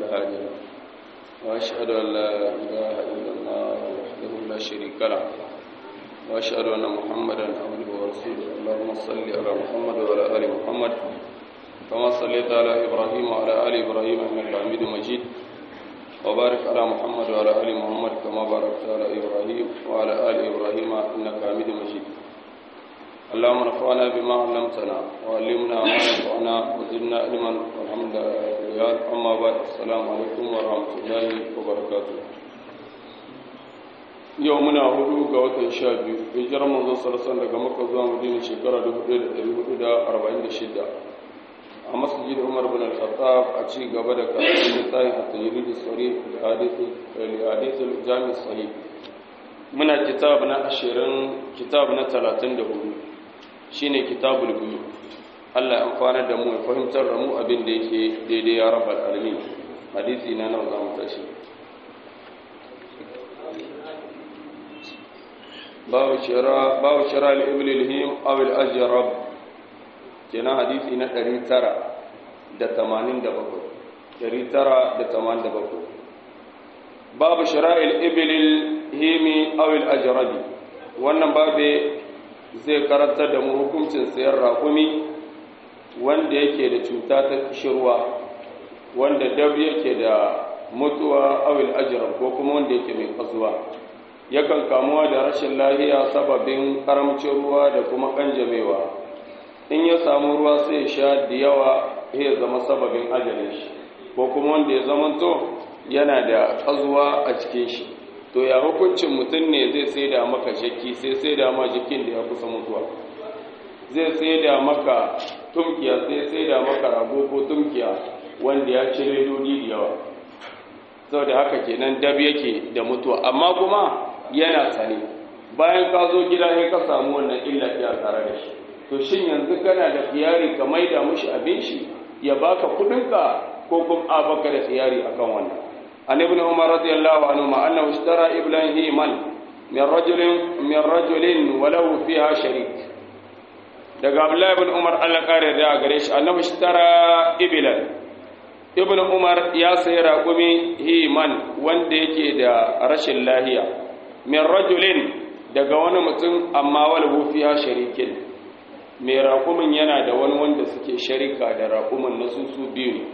هادي له وأشهد أن لا إله إلا الله وحده لا شريك له وأشهد أن محمدا عبده ورسوله اللهم صل على محمد وعلى آل محمد كما صليت على إبراهيم وعلى آل إبراهيم إنك حميد مجيد وبارك على محمد وعلى آل محمد كما باركت على إبراهيم وعلى آل إبراهيم إنك حميد مجيد اللهم نفعنا بما علمتنا وعلمنا ما ينفعنا وزدنا علما والحمد لله أما بعد السلام عليكم ورحمة الله وبركاته يومنا هدو قوة شابي هجرة منذ صلى الله عليه وسلم daga Makka zuwa Madina shekara 1446 a masjid Umar bin Al-Khattab a ci gaba da karatun littafin at-Tajrid as-Sarih li hadith al-Jami' as-Sahih muna kitab na 20 kitab na 34 shine kitabul buyu Allah ya amfana da mu ya fahimtar da mu abin da yake daidai ya rabbal alamin hadisi na nan zamu tashi babu shira al-ibl al-him aw al-ajrab kenan hadisi na 987 babu shira al-ibl al-him aw al-ajrab wannan babe zai karantar da mu hukuncin sayar raƙumi wanda yake da cuta ta kishirwa wanda dab yake da mutuwa awil ajram ko kuma wanda yake mai kasuwa yakan kamuwa da rashin lafiya sababin karamcin ruwa da kuma kanjamewa in ya samu ruwa sai ya sha da yawa ya zama sababin ajalin shi ko kuma wanda ya zamanto yana da kazuwa a cikin shi to ya hukuncin mutum ne zai sai da maka shakki sai da ma jikin da ya kusa mutuwa zai sai da maka tumkiya sai da maka rago ko tumkiya wanda ya ci redodi da yawa sau da haka kenan dab yake da mutuwa amma kuma yana sane bayan ka zo gida sai ka samu wannan illa ya tare da shi to shin yanzu kana da khiyari ka maida mushi abin shi ya baka kudinka ko kuma a baka da khiyari akan wannan عن ابن عمر رضي الله عنهما أنه اشترى إبلا هيما من رجل ولو فيها شريك daga Abdullah ibn Umar Allah kare da gare shi annabi ishtara ibn Umar ya sayi raƙumi himan wanda yake da rashin lahiya min rajulin daga wani mutum amma walahu fiha sharikin mai raƙumin yana da wani wanda suke sharika da raƙumin na su biyu ne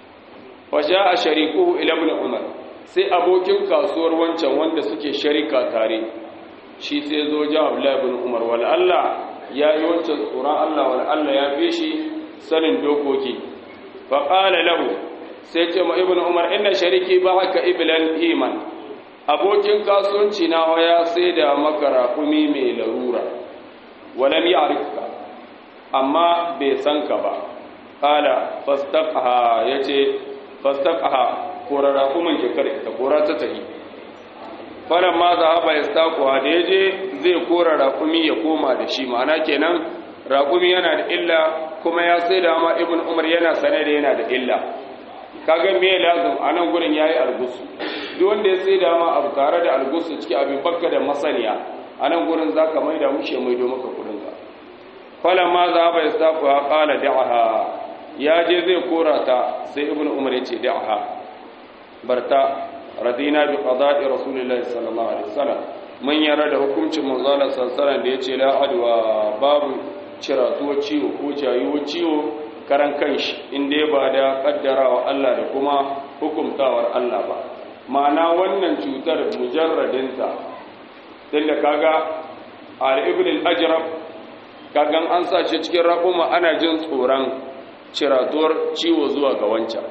a sharikuhu ila ibn Umar sai abokin kasuwar wancan wanda suke sharika tare shi sai zo ja Abdullah ibn Umar wal Allah ya yi wancan tsoron Allah wal Allah ya fi shi sanin dokoki fa qala lahu sai ce ma ibn Umar inna shariki ba'aka iblan iman abokin kasuwanci na waya sai da maka raƙumi mai larura walam ya'rifka amma bai san ka ba qala fastaqha yace fastaqaha korara kuma ke kare ta kora ta tahi faran ma zahaba yastaquha da yaje zai kora raƙumi ya koma da shi ma'ana kenan raƙumi yana da illa kuma ya sai da ma ibn Umar yana sane da yana da illa kaga me lazim anan gurin yayi algusu duk wanda ya sai da ma abu tare da algusu cikin abin bakka da masaniya anan gurin zaka maida mushe maido maka kudin ka faran ma zahaba yastaquha qala da'aha ya je zai kora ta sai ibn Umar ya ce da'aha barta radina bi qada'i rasulillahi sallallahu alaihi wasallam mun yara da hukuncin manzo Allah sallallahu alaihi wasallam da yace la adwa babu ciratuwa ciwo ko jayuwa ciwo karan kanshi inda ya bada kaddarawa Allah da kuma hukumtawar Allah ba ma'ana wannan cutar mujarradinta tunda kaga al-ibn al-ajrab kagan an sa shi cikin raƙuma ana jin tsoron ciratuwar ciwo zuwa ga wancan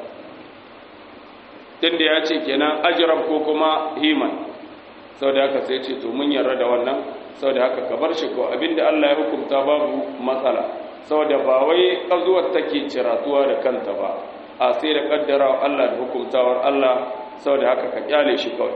tunda ya ce kenan ajrab ko kuma himan saboda haka sai ce to mun yarda da wannan saboda haka ka bar shi ko abinda Allah ya hukunta babu matsala saboda ba wai kazuwar take ciratuwa da kanta ba a sai da kaddarawa Allah da hukuntawar Allah saboda haka ka kyale shi kawai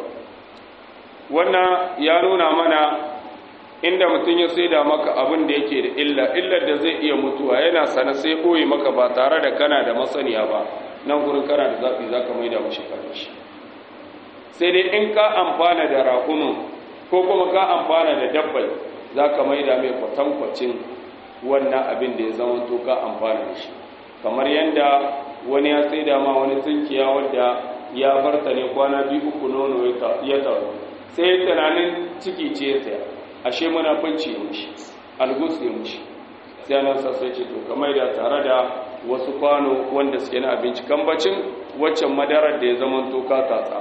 wannan ya nuna mana inda mutum ya saida maka abin da yake da illar da zai iya mutuwa yana sana sai koyi maka ba tare da kana da masaniya ba nan gurin kana da zafi zaka maida mushi shi sai dai in ka amfana da raƙumin ko kuma ka amfana da dabbai zaka maida mai kwatankwacin wannan abin da ya zama to ka amfana da shi kamar yanda wani ya saida ma wani tunkiya wanda ya barta ne kwana 2-3 nono ya taru sai tunanin ciki ce ya tsaya ashe munafunci ya mushi algus ya mushi sai nan sai ce to kamar da tare da wasu kwano wanda suke na abinci kambacin waccan madarar da ya zama to ka tatsa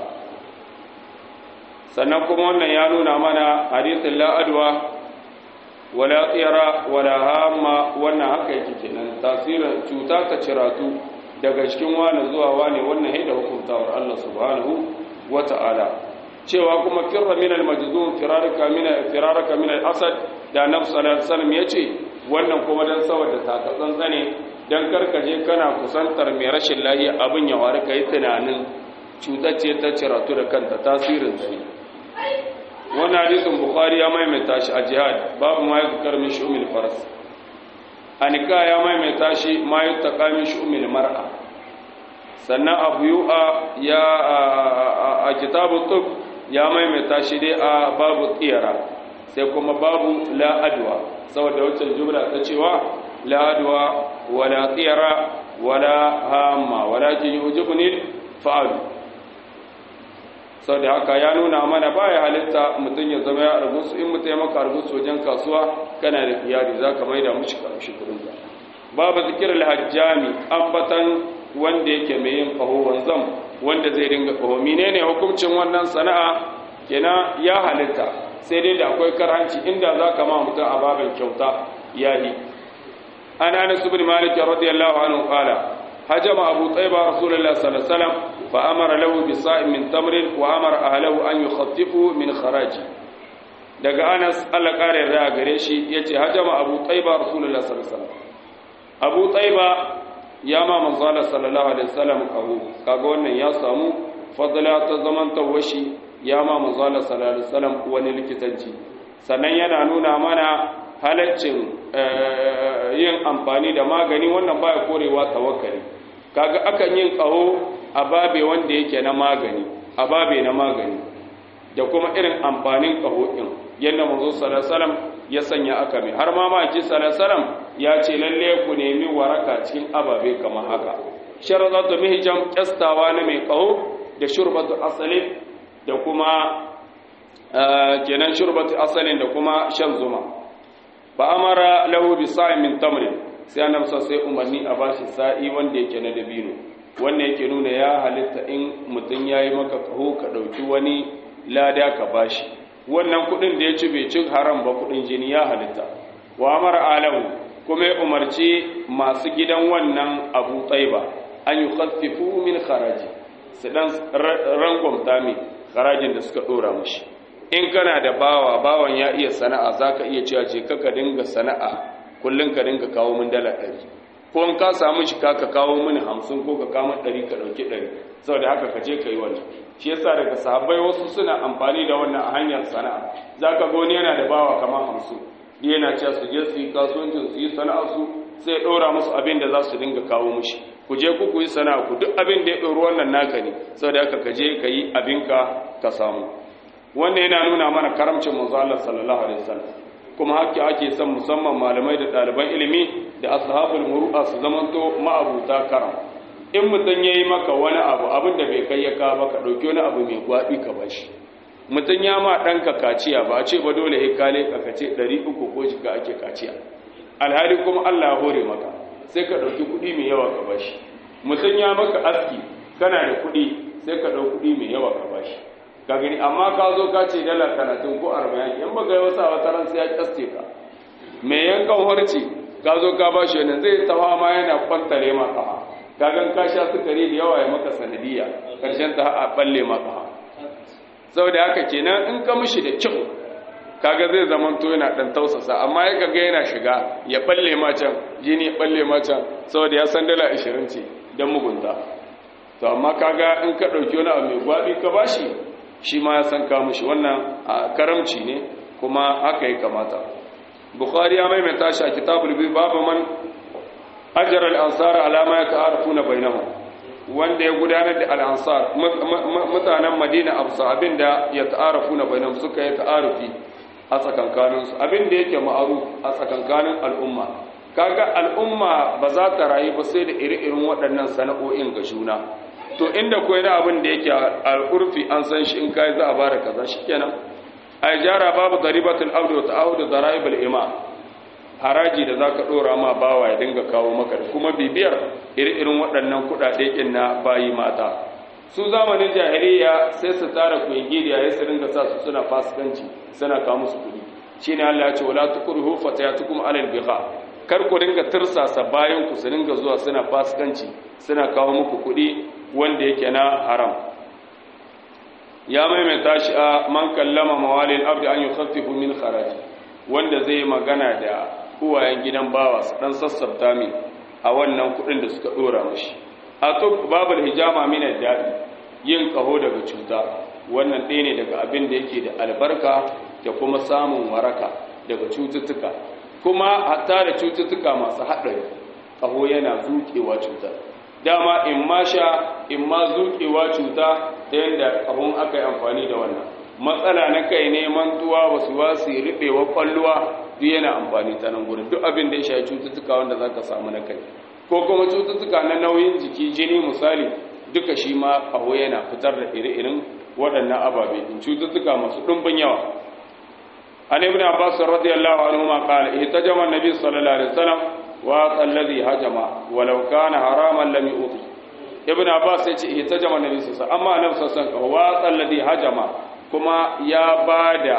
sannan kuma wannan ya nuna mana hadithin la adwa wala tsira wala hamma wannan haka yake kenan tasirin cuta ta ciratu daga cikin wani zuwa wani wannan haida hukuntawar Allah subhanahu wata'ala cewa kuma firra min al-majzum firaraka min al-asad da annabi sallallahu alaihi wasallam yace wannan kuma dan saboda takatsantsane dan karkaje kana kusantar mai rashin lafiya abin ya ware kai tunanin cutar ce ta ciratu da kanta tasirin sai wannan hadisin bukhari ya maimaita shi a jihad babu ma yuzkar min shumil faras anika ya maimaita shi ma yutaqa min shumil mar'a sannan abu yu'a ya a kitabu tub ya maimaita shi dai a babu tsira sai kuma babu la adwa saboda wacce jumla ta cewa la adwa wala tsira wala hamma walakin yujibuni fa'alu sau da haka ya nuna mana baya halitta mutum ya zama ya argusu in mutum ya maka argusu wajen kasuwa kana da iyali za ka maida mushi karshe kudin da babu zikirar hajjami ambatan wanda yake mai yin kaho wanzam wanda zai dinga kaho menene hukuncin wannan sana'a kena ya halitta sai dai da akwai karanci inda za ka ma mutum a babin kyauta yayi an anas ibn malik radiyallahu anhu qala هجم أبو طيبة رسول الله صلى الله عليه وسلم فأمر له بصاع من تمر وأمر أهله أن يخففوا من خراجه daga Anas Allah kare da gare shi yace hajama Abu Taiba Rasulullah sallallahu alaihi wasallam Abu Taiba ya ma manzo Allah sallallahu alaihi wasallam kaga wannan ya samu fadla ta zaman tawashi ya ma manzo Allah sallallahu alaihi wasallam wani likitanci sannan yana nuna mana halaccin yin amfani da magani wannan baya korewa tawakkali kaga akan yin kaho a babe wanda yake na magani a babe na magani da kuma irin amfanin kaho din yanda manzo sallallahu alaihi wasallam ya sanya aka mai har ma maki sallallahu alaihi wasallam ya ce lalle ku nemi waraka cikin ababe kamar haka sharadatu mihjam kastawa na mai kaho da shurbatu asalin da kuma kenan shurbatu asalin da kuma shan zuma fa amara lahu bi sa'in min tamr sai annabi sai umarni a bashi sa'i wanda yake na dabino wannan yake nuna ya halitta in mutun yayi maka kaho ka dauki wani lada ka bashi wannan kudin da ya ci bai ci haram ba kudin jini ya halitta wa amara alahu kuma ya umarci masu gidan wannan Abu Taiba an yukhaffifu min kharaji su dan rangwamta mi harajin da suka dora mushi in kana da bawan ya iya sana'a zaka iya cewa je ka dinga sana'a kullun ka dinga kawo min dala 100 ko in ka samu shi ka kawo mini 50 ko ka kawo 100 ka dauki 100 saboda haka ka je kai wannan shi yasa daga sahabbai wasu suna amfani da wannan a hanyar sana'a zaka ga wani yana da bawa kamar 50 yana cewa su je su yi kasuwancin su yi sana'a su sai dora musu abin da za su dinga kawo mishi ku je ku yi sana'a ku duk abin da ya doro wannan naka ne saboda haka ka je ka yi abinka ka samu wannan yana nuna mana karamcin manzo Allah sallallahu alaihi wasallam kuma hakki ake son musamman malamai da ɗaliban ilimi da ashabul muru'a su zamanto ma'abuta karam in mutun yayi maka wani abu abin da bai kai ya ka ba ka dauki wani abu mai gwabi ka bashi mutun ya ma danka kaciya ba a ce ba dole sai kale ka kace 300 ko jika ake kaciya alhali kuma Allah ya hore maka sai ka dauki kudi mai yawa ka bashi mutun ya maka aski kana da kudi sai ka dauki kudi mai yawa ka bashi ka gani amma ka zo ka ce dala 30 ko 40 in baka yi wasa wata ran sai ya kaste ka me yankan harci ka zo ka bashi wannan zai tawa ma yana kwantare maka ka gan ka sha sukari da yawa ya maka sanadiya karshen ta a balle maka saboda haka kenan in ka mishi da kyau kaga zai zaman to yana dan tausasa amma ya kaga yana shiga ya balle ma can jini ya balle ma can saboda ya san dala 20 ce dan mugunta to amma kaga in ka dauki wani abu mai gwabi ka bashi shi ma ya san ka mishi wannan karamci ne kuma haka ya kamata bukhari ya maimaita shi a kitabul bi babu man ajra al-ansar ala ma yata'arufuna bainahum wanda ya gudanar da al-ansar mutanen Madina absa abinda ya ta'arufuna bainahum suka yi ta'arufi a tsakankanin su abinda yake ma'aruf a tsakankanin al'umma kaga al'umma ba za ta rayu ba sai da iri-irin waɗannan sana'o'in ga juna to inda koyi na abin da yake al'urfi an san shi in kai za a bada kaza shikenan ai jara babu daribatul abdu wa ta'awud daraibul ima haraji da zaka dora ma bawa ya dinga kawo maka da kuma bibiyar irin waɗannan kuɗaɗe kin na bayi mata su zamanin jahiliya sai su tara kuyigidiya ya su dinga sa su suna fasikanci suna kawo musu kuɗi shine Allah ya ce wala tukrihu fatayatukum alal bigha kar ku dinga tirsasa bayan ku su dinga zuwa suna fasikanci suna kawo muku kuɗi wanda yake na haram ya maimaita shi a man kallama mawalil abdi an yukhaffifu min kharaji wanda zai magana da uwayen gidan bawa su dan sassabta min a wannan kuɗin da suka dora mishi a to babul hijama min ad-da'i yin kaho daga cuta wannan ɗaya ne daga abin da yake da albarka da kuma samun waraka daga cututtuka kuma hatta da cututtuka masu haɗari kaho yana zuƙewa cuta dama in ma sha in ma zuƙewa cuta ta yadda kahon aka yi amfani da wannan matsala na kai ne mantuwa wasu wasu riɓewa ƙwalluwa duk yana amfani ta nan gurin duk abin da ya shafi cututtuka wanda za ka samu na kai ko kuma cututtuka na nauyin jiki jini misali duka shi ma kaho yana fitar da ire-iren waɗannan ababe in cututtuka masu ɗumbin yawa an ibn abbas radiyallahu anhu ma qala ihtajama an-nabi sallallahu alaihi wasallam wa alladhi hajama walau kana haraman lam yu'ti ibn abbas yace ihtajama an-nabi sallallahu alaihi wasallam amma annabi sallallahu alaihi wasallam wa alladhi hajama kuma ya bada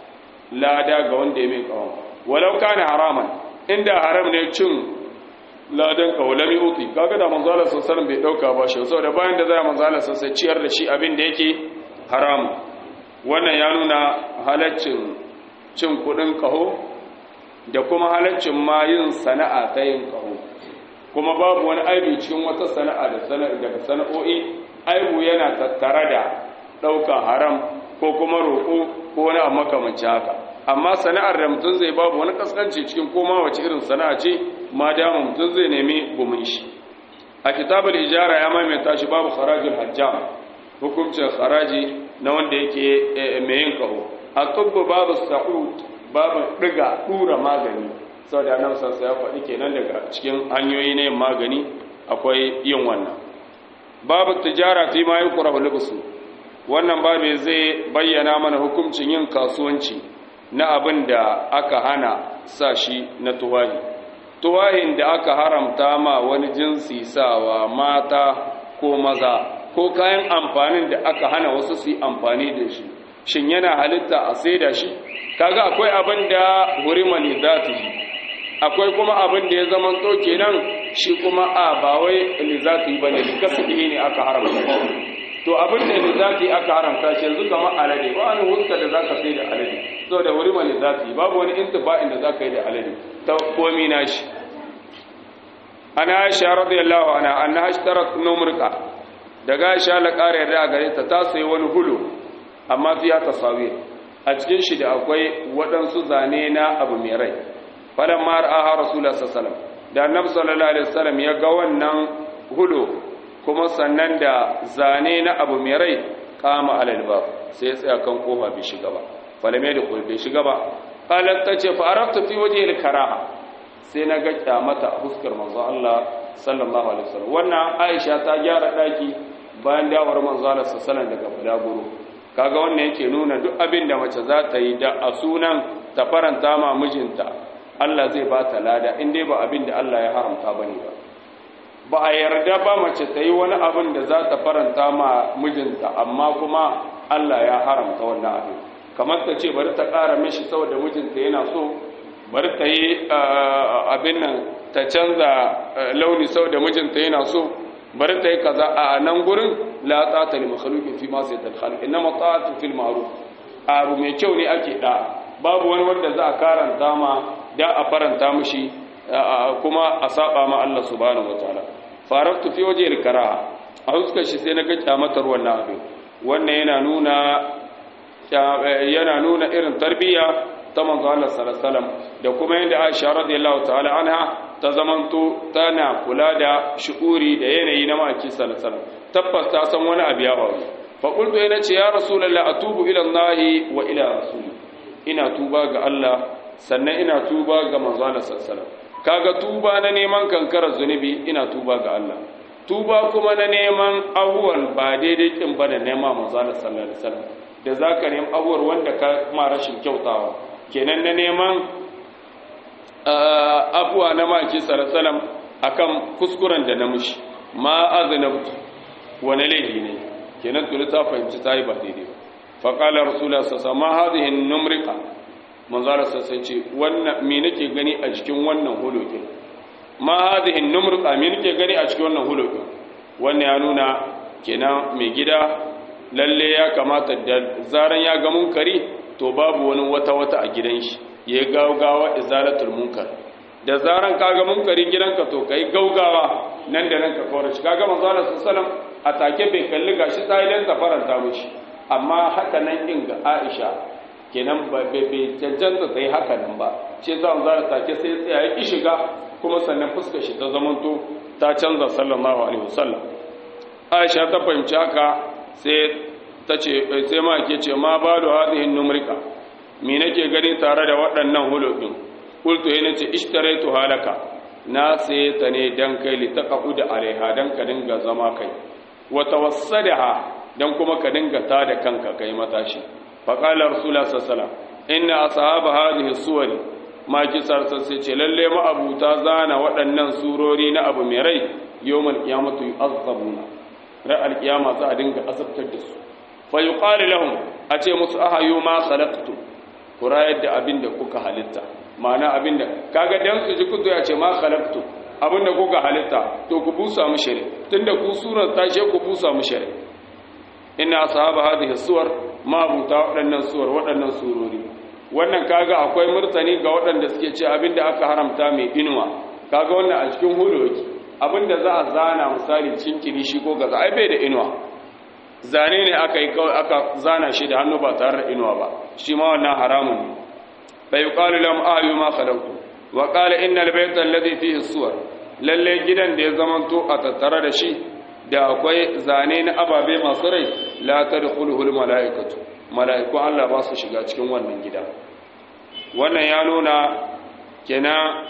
lada ga wanda ya mai kawo walau kana haraman inda haram ne cin ladan kawo lam yu'ti kaga da manzo Allah sallallahu alaihi wasallam bai dauka ba shi saboda bayan da zai manzo Allah sallallahu alaihi ciyar da shi abin da yake haram wannan ya nuna halaccin cin kudin kaho da kuma halaccin ma yin sana'a ta yin kaho kuma babu wani aibi cikin wata sana'a daga sana'o'i aibu yana tattare da ɗaukar haram ko kuma roƙo ko wani abu makamancin haka amma sana'ar da mutum zai babu wani kaskanci cikin koma wace irin sana'a ce ma dama mutum zai nemi gumin shi a kitabul ijara ya maimaita shi babu kharajul hajjam hukuncin haraji na wanda yake mai yin kaho a tubbu babu sa'ud babu ɗura magani sau da nan sansa ya faɗi kenan daga cikin hanyoyi na yin magani akwai yin wannan babu tijara fi ma yukra lubusu wannan babu zai bayyana mana hukuncin yin kasuwanci na abin da aka hana sa shi na tuwahin da aka haramta ma wani jinsi sawa mata ko maza ko kayan amfanin da aka hana wasu su yi amfani da shi shin yana halitta a saida shi kaga akwai abin da hurima li zatihi akwai kuma abin da ya zama to kenan shi kuma a ba wai li zatihi bane li kasbihi ne aka haramta to abin da li zatihi aka haramta shi yanzu kamar alade ba wani huska da zaka sai da alade saboda hurima li zatihi babu wani intifa'in da zaka yi da alade ta komi nashi ana Aisha radiyallahu anha annaha ishtarat numrqa daga Aisha la kare da gare ta sayi wani hulu amma fiya tasawir a cikin shi da akwai waɗansu zane na abu mai rai falan ma ra'aha rasulullah sallallahu alaihi wasallam da annabi sallallahu alaihi wasallam ya ga wannan hulu kuma sannan da zane na abu mai rai kama alal bab sai ya tsaya kan kofa bai shiga ba falame da kofa bai shiga ba qalat tace fa araftu fi wajhi al-karaha sai na ga kyamata a fuskar manzo Allah sallallahu alaihi wasallam wannan Aisha ta gyara daki bayan dawar manzo Allah sallallahu alaihi wasallam daga bulaguro kaga wannan yake nuna duk abin da mace za ta yi da a sunan ta faranta ma mijinta Allah zai ba ta lada in dai ba abin da Allah ya haramta bane ba a yarda ba mace ta yi wani abin da za ta faranta ma mijinta amma kuma Allah ya haramta wannan abin kamar ta ce bari ta ƙara mishi saboda mijinta yana so bari ta yi abin nan ta canza launi saboda mijinta yana so bari ta yi kaza a nan gurin la ta'ata li makhluqin fi ma sayyidul khaliq inma ta'atu fil ma'ruf abu mai kyau ne ake da babu wani wanda za a karanta ma da a faranta mishi kuma a saba ma Allah subhanahu wataala faraftu fi waje al-karaha a huskar shi sai na ga kyamatar wannan abin wannan yana nuna irin tarbiyya ta manzo Allah sallallahu alaihi wasallam da kuma yadda Aisha radiyallahu ta'ala anha ta zamanto tana kula da shu'uri da yanayi na maki sallallahu alaihi wasallam tabbas ta san wani abu ya faru fa qultu ina ce ya rasulullahi atubu ila Allah wa ila rasuli ina tuba ga Allah sannan ina tuba ga manzo Allah sallallahu alaihi wasallam kaga tuba na neman kankarar zunubi ina tuba ga Allah tuba kuma na neman abubuwan ba daidai kin ba da nema manzo Allah sallallahu alaihi wasallam da zaka nemi abubuwar wanda ka ma rashin kyautawa kenan na neman abuwa na maki sallallahu alaihi wasallam akan kuskuren da na mushi ma aznabtu wani laifi ne kenan tuli ta fahimci ta yi ba daidai ba faƙalar rasulullah sassa ma hadhihi numrika manzara sassa ce wannan me nake gani a cikin wannan hulukin ma hadhihi numrika me nake gani a cikin wannan hulukin wannan ya nuna kenan mai gida lalle ya kamata da zaran ya ga munkari to babu wani wata a gidan shi ya gaugawa izalatul munkar da zaran ka ga munkarin gidanka to kai gaugawa nan da nan ka kawar shi kaga manzo Allah sallallahu alaihi wasallam a take bai kalli gashi ta yi dan faranta mishi amma haka nan din ga Aisha kenan bai cancanta sai haka nan ba shi yasa manzo Allah take sai tsaya ya ki shiga kuma sannan fuskar shi ta zamanto ta canza sallallahu alaihi wasallam Aisha ta fahimci haka sai ta ce sai ma ke ce ma balu hadhihi numrika me nake gani tare da waɗannan hulubin qultu yana ce ishtaraitu halaka na sai ta ne dan kai li taqud alaiha dan ka dinga zama kai wa tawassadaha dan kuma ka dinga ta da kanka kai matashi fa qala rasulullah sallallahu alaihi wasallam inna ashab hadhihi suwar ma kisar sai ce lalle ma abuta zana waɗannan surori na abu mai rai yawmal qiyamati yu'azzabuna ra'al qiyama za a dinga azabtar da su fa yuqalu lahum a ce musu ahayu ma khalaqtu kurayar da abinda kuka halitta ma'ana abinda kaga dan su ji kuzo ya ce ma khalaqtu abinda kuka halitta to ku busa mu shari tunda ku surar tashe ku busa mu shari inna ashab hadhihi suwar ma buta waɗannan suwar waɗannan surori wannan kaga akwai murtani ga waɗanda suke ce abinda aka haramta mai inuwa kaga wannan a cikin huluki abinda za a zana misali cinkiri shi ko gaza ai bai da inuwa zane ne aka yi kawai aka zana shi da hannu ba tare da inuwa ba shi ma wannan haramun ne bai yuqalu lam ayu ma khalaqtu wa qala innal bayta alladhi fihi suwar lalle gidan da ya zamanto a tattare da shi da akwai zane na ababe masu rai la tadkhuluhul malaikatu malaiku Allah ba su shiga cikin wannan gida wannan ya nuna kenan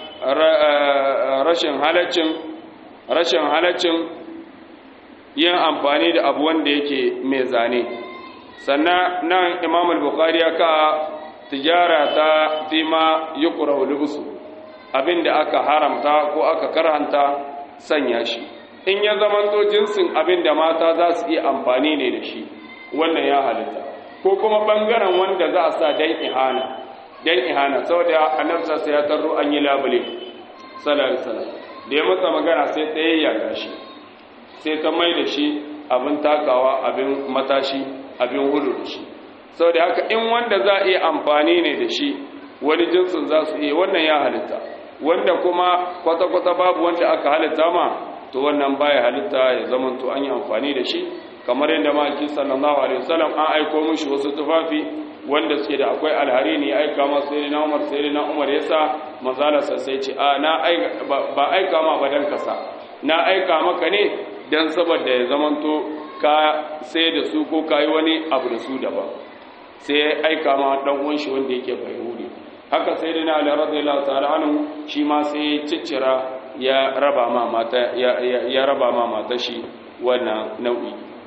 rashin halaccin yin amfani da abu wanda yake mai zane sannan nan Imam al-Bukhari ya ka tijara ta fima yukrahu libsu abinda aka haramta ko aka karanta sanya shi in ya zamanto jinsin abinda mata za su iya amfani ne da shi wannan ya halitta ko kuma bangaren wanda za a sa dan ihana saboda annabi sai ya tarro an yi labule sallallahu alaihi wasallam da ya masa magana sai ta yayyaga shi sai ta mai da shi abin takawa abin matashi abin hudu da shi saboda haka in wanda za a iya amfani ne da shi wani jinsin za su iya wannan ya halitta wanda kuma kwata-kwata babu wanda aka halitta ma to wannan baya halitta ya zamanto an yi amfani da shi kamar yadda maki sallallahu alaihi wasallam an aiko mishi wasu tufafi wanda suke da akwai alharini ya aika ma sayyidina Umar yasa manzala sai ce a na aika ba aika ma ba dan kasa na aika maka ne dan saboda ya zamanto ka sai da su ko kai wani abu da su daban sai ya aika ma dan uwan shi wanda yake bayhudi haka sayyidina Ali radiyallahu ta'ala anhu shi ma sai ciccira ya raba ma mata shi wannan nau'i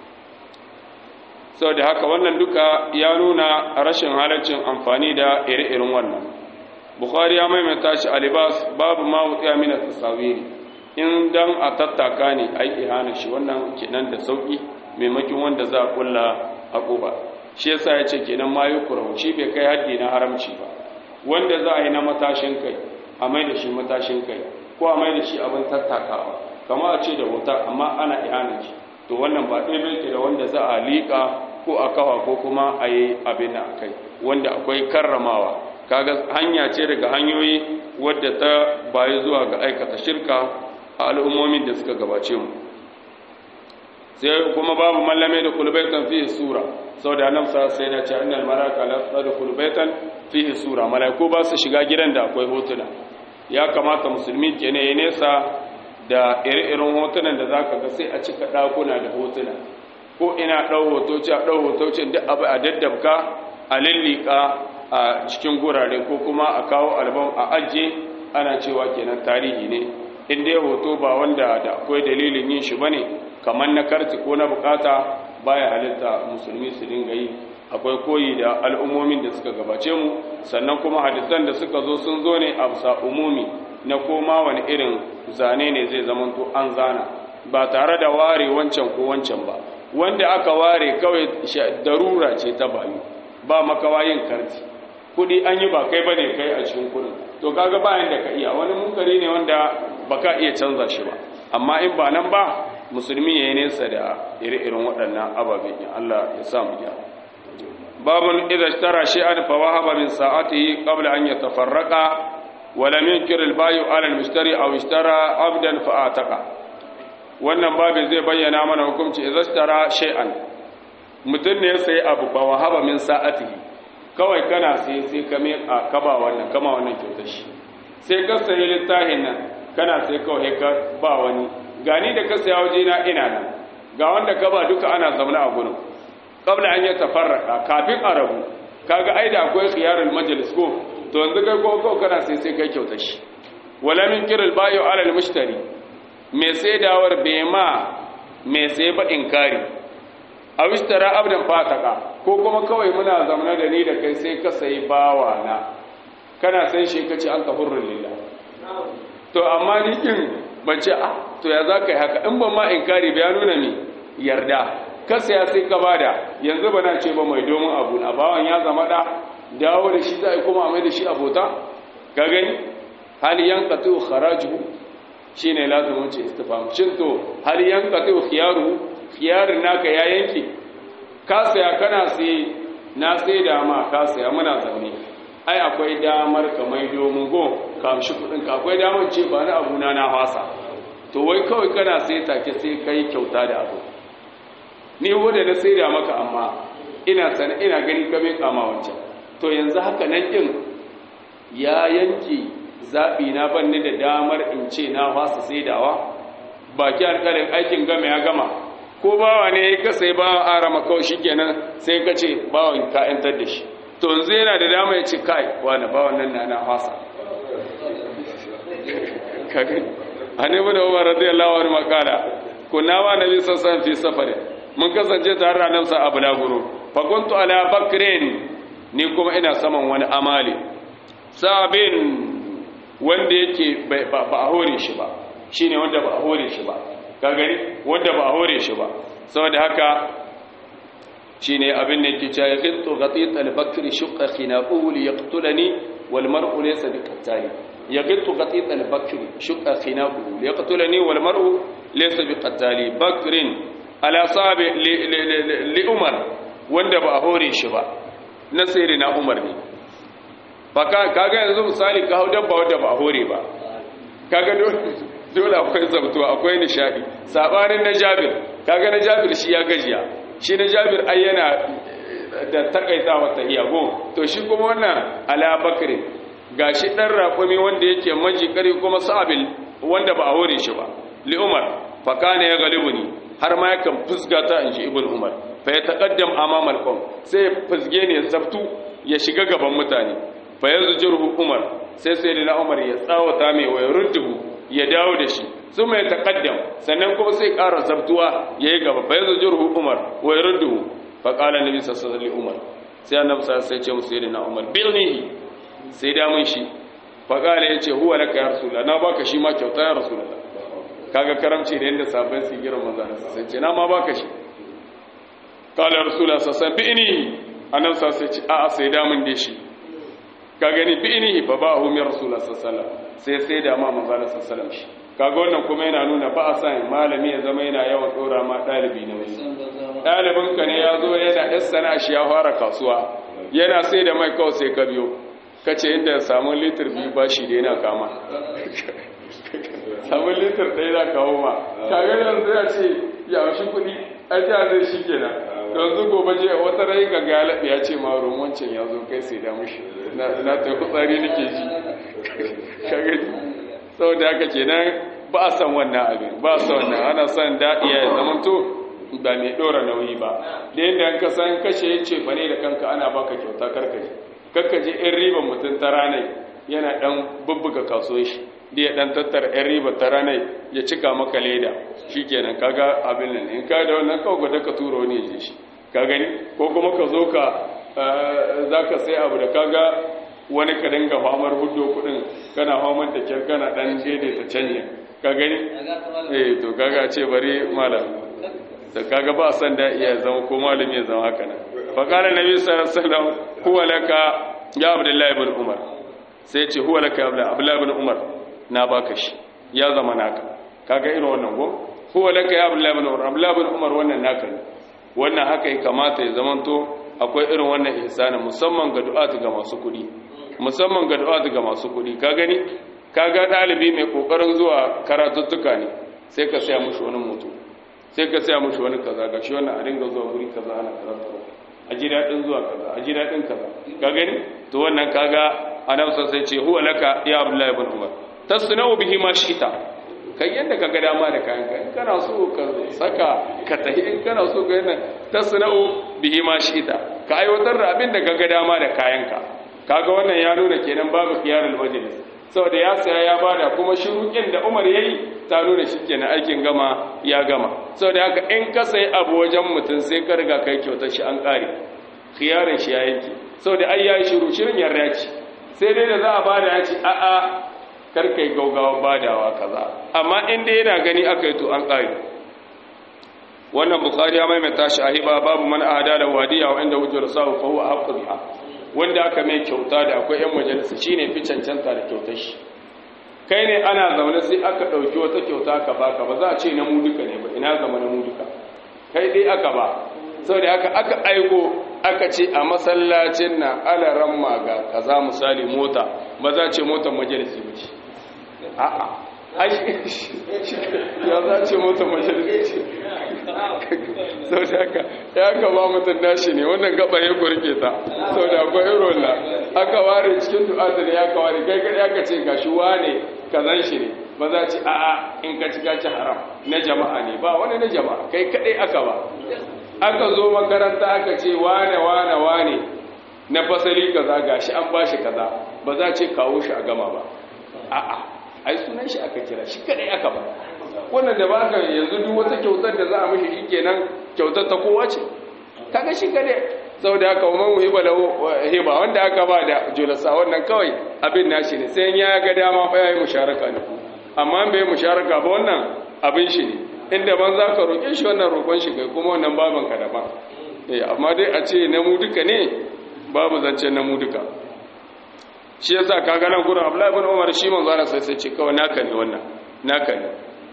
sau da haka wannan duka ya nuna rashin halaccin amfani da ire-iren wannan bukhari ya maimaita shi a libas babu ma wutsiya mina tasawiri in dan a tattaka ne a yi ihana shi wannan kenan da sauki maimakin wanda za a kulla a ƙuba shi yasa ya ce kenan ma yi kurau shi bai kai haddi na haramci ba wanda za a yi na matashin kai a mai da shi matashin kai ko a mai da shi abin tattakawa kama a ce da wuta amma ana ihana shi to wannan ba ɗaya bai ke da wanda za a liƙa ko a kawa ko kuma a yi abin a kai wanda akwai karramawa kaga hanya ce daga hanyoyi wadda ta bayi zuwa ga aikata shirka a al'ummomin da suka gabace mu sai kuma babu mallame da kulbaitan fihi sura saboda annabi sai na ce annal malaka la tadkhulu baitan fihi sura malaiku ba su shiga gidan da akwai hotuna ya kamata musulmi kenan ya nesa da ire-iren hotunan da za ka ga sai a cika ɗakuna da hotuna ko ina ɗau hotoci a ɗau hotocin duk abu a daddabka a lillika a cikin gurare ko kuma a kawo albam a ajiye ana cewa kenan tarihi ne in dai hoto ba wanda da akwai dalilin yin shi bane kamar na karti ko na bukata baya halitta musulmi su dinga yi. Akwai koyi da al'ummomin da suka gabace mu, sannan kuma hadisan da suka zo sun zo ne a bisa umumi na koma wani irin zane ne zai zamanto an zana ba tare da ware wancan ko wancan ba. Wanda aka ware kawai darura ce ta bayu, ba makawayin karti kudi an yi ba kai bane kai a cikin kudin, to kaga bayan da ka iya wani munkari ne wanda baka iya canza shi ba. Amma in ba nan ba musulmi yayin nesa da ire-iren waɗannan ababen Allah ya sa mu gyara. babun idza ishtara shay'an fa wahaba min sa'atihi qabla an yatafarraqa wa lam yunkir al-bay'u 'ala al-mushtari aw ishtara 'abdan fa ataqa. Wannan babin zai bayyana mana hukunci idza ishtara shay'an, mutun ne sai abu fa wahaba min sa'atihi, kawai kana sai ka ba wannan kama wannan kyautar shi, sai ka sayi littafin nan kana sai kawai ka ba wani, gani da ka saya waje na ina nan, ga wanda ka ba duka ana zaune a gurin qabla an yatafarraqa, kafin arabu kaga ai da akwai khiyarul majlis ko, to yanzu kai ko kana sai kai kyautar shi. wala min kiril bayu ala al mushtari, me sai dawar bai ma me sai ba inkari, aw ishtara abdan fataka, ko kuma kawai muna zamana da ni da kai sai ka sai bawa na kana sai shi kace an kafurul lillah, to amma ni kin bace to ya zaka yi haka in ban ma inkari ba ya nuna ni yarda ka saya sai ka bada, yanzu bana ce ba mai domin abu na bawan ya zama da dawo da shi zai kuma mai da shi abota. Ka gani hal yanqatu kharajuhu shine lazumin ce istifham, shin to hal yanqatu khiyarin naka ya yanki, ka saya kana sai na sai da ma ka saya muna zaune, ai akwai damar ka mai domin go ka amshi kudin ka, akwai damar ce ba na abu na hasa, to wai kawai kana sai take sai kai kyauta da abu, ni wanda na sai da maka amma ina gani ka mai kama wancan, to yanzu haka nan din ya yanki zabi na banni da damar in ce na fasa saidawa, baki alƙalin aikin gama ya gama, ko bawa ne ka sai bawa arama kawai shikenan sai ka ce bawan ka yantar da shi, to yanzu yana da dama ya ce kai wani bawan nan na fasa. Hanibu da Umar radiyallahu anhu makala kunna wa nabi sallallahu alaihi wasallam fi safarin, mun kasance tare da Annabi a bulaguro, fa kuntu ala bakrin, ni kuma ina saman wani amali sabin wanda yake ba a hore shi ba, shine wanda ba a hore shi ba, ka gani wanda ba a hore shi ba, saboda haka shine abin da yake cewa yaqitu ghatit al-bakri shaqqa khinaquhu li yaqtulani wal mar'u laysa biqattali, yaqitu ghatit al-bakri shaqqa khinaquhu li yaqtulani wal mar'u laysa biqattali. Bakrin ala sabi li Umar, wanda ba a hore shi ba, na sayyidina Umar ne. Kaga yanzu misali ka hau dabba wanda ba a hore ba, kaga dole akwai zabtuwa, akwai nishadi, sabanin na Jabir, kaga na Jabir shi ya gajiya, shi na Jabir ai yana da takaitawa ta iyago, to shi kuma wannan ala bakri gashi dan raƙumi wanda yake maji kare kuma sabil wanda ba a hore shi ba, li Umar fa kana ya galibuni, har ma yakan fusgata inji Ibn Umar, fa ya taqaddam amama al-qawm, sai fusge ne zabtu ya shiga gaban mutane, fa yazjuruhu Umar, sai da Umar ya tsawata mai wa yurduhu, ya dawo da shi, sun mai taqaddam, sannan kuma sai ƙara zabtuwa yayi gaba, fa yazjuruhu Umar wa yurduhu, fa qala nabi sallallahu alaihi wasallam Umar, sai annabi sallallahu alaihi wasallam ya ce musu sayyidina Umar bilnihi, sai da mun shi, fa qala yace huwa laka ya rasulullah, na baka shi ma kyauta ya rasulullah. Kaga karamci da yanda sahabbai su gira manzon sai ce na ma baka shi, qala rasulullah sallallahu alaihi wasallam bi'ni, annabi sallallahu alaihi wasallam ya ce a'a sai da mun da shi, ka gani bi'ni fa ba'ahu min rasulullah sallallahu alaihi wasallam, sai da ma manzon sallallahu alaihi wasallam shi. Kaga wannan kuma yana nuna ba a san malami ya zama yana yawan dora ma dalibi na wani, dalibin ka ne ya zo yana ɗan sana'a shi ya fara kasuwa, yana sai da mai kawai sai ka biyo kace inda ya samu litir biyu bashi da yana kama samun litir ɗaya za kawo ma, kaga yanzu ya ce ya shi kuɗi a ta zai shi kenan, yanzu gobe je wata rai ga galabi ya ce ma ruwan wancan ya zo kai sai da mushi na ta kutsari nake ji, kaga sau da haka kenan ba a san wannan abin, ba a san wannan, ana san daɗiya ya zamanto ba mai ɗora nauyi ba, da yadda ka san kashe ya ce fane da kanka ana baka kyauta karkaje in riban mutum ta ranar yana ɗan bubbuga kasuwar shi da ya dan tattara yan riba ta ranar ya cika maka leda shikenan kaga abin nan in ka da wannan kawai da ka tura wani je shi ka gani ko kuma ka zo ka zaka sai abu da kaga wani ka dinga famar hudo kudin kana famar da kyar kana dan daidaita canje ka gani to kaga ce bari malam da kaga ba san da iya zama ko malami ya zama haka nan fa qala nabi sallallahu alaihi wasallam huwa laka ya abdullahi ibn umar sai ce huwa laka ya abdullahi ibn umar na baka shi ya zama naka kaga irin wannan go huwa laka ya abdullahi ibn umar abdullahi ibn umar wannan naka ne wannan haka ya kamata ya zamanto akwai irin wannan ihsani musamman ga du'atu ga masu kudi musamman ga du'atu ga masu kudi ka gani kaga dalibi mai kokarin zuwa karatuttuka ne sai ka saya mushi wani mutu sai ka saya mushi wani kaza gashi wannan a dinga zuwa guri kaza ana karatu a ji dadin zuwa kaza a ji dadin kaza ka gani to wannan kaga annabi sai ce huwa laka ya abdullahi ibn umar tasna'u bihi ma shita kai yanda kaga dama da kayan ka in kana so ka saka ka tahi in kana so ka yana tasna'u bihi ma shita ka aiwatar da abin da kaga dama da kayan ka kaga wannan ya nuna kenan babu khiyarul majlis saboda ya saya ya bada kuma shurukin da Umar yayi ta nuna shikenan aikin gama ya gama saboda haka in ka sai abu wajen mutun sai ka riga kai kyautar shi an kare khiyarin shi ya yanki saboda ai yayi shirin yarda ci sai dai da za a bada ya ci a a kar kai gaugawa badawa kaza amma in dai yana gani akai to an kare wannan bukhari ya maimaita shi a hiba babu man ahada da wadiya wa inda wujur sahu fa huwa haqqu biha wanda aka mai kyauta da akwai yan majalisa shine fi cancanta da kyautar shi kai ne ana zaune sai aka dauki wata kyauta aka baka ba za a ce na mu duka ne ba ina zama na mu duka kai dai aka ba saboda haka aka aiko aka ce a masallacin nan alaran maga kaza misali mota ba za a ce motar majalisi ba ce a'a ya za a ce motar majalisi sau da haka ya gaba mutum nashi ne wannan gaba ya kurke ta sau da akwai irin na aka ware cikin du'atar ya kaware kai kai aka ce gashi wane kazan shi ne ba za ci a'a in ka ci gaci haram na jama'a ne ba wani na jama'a kai kadai aka ba aka zo makaranta aka ce wane na fasali kaza gashi an bashi kaza ba za ce kawo shi a gama ba a'a ai sunan shi aka kira shi kadai aka ba wannan da baka yanzu duk wata kyautar da za a mishi shikenan kyautar ta kowa ce kaga shi kadai saboda haka umman hiba lahu hiba wanda aka ba da julasa wannan kawai abin nashi ne sai ya ga dama ba yayi musharaka ne amma bai musharaka ba wannan abin shi ne inda ban za ka roke shi wannan roƙon shi kai kuma wannan baban ka daban amma dai a ce na mu duka ne babu zancen na mu duka shi yasa kaga nan gurin Abdullahi ibn Umar shi manzo Allah sai ce kawai naka ne wannan naka ne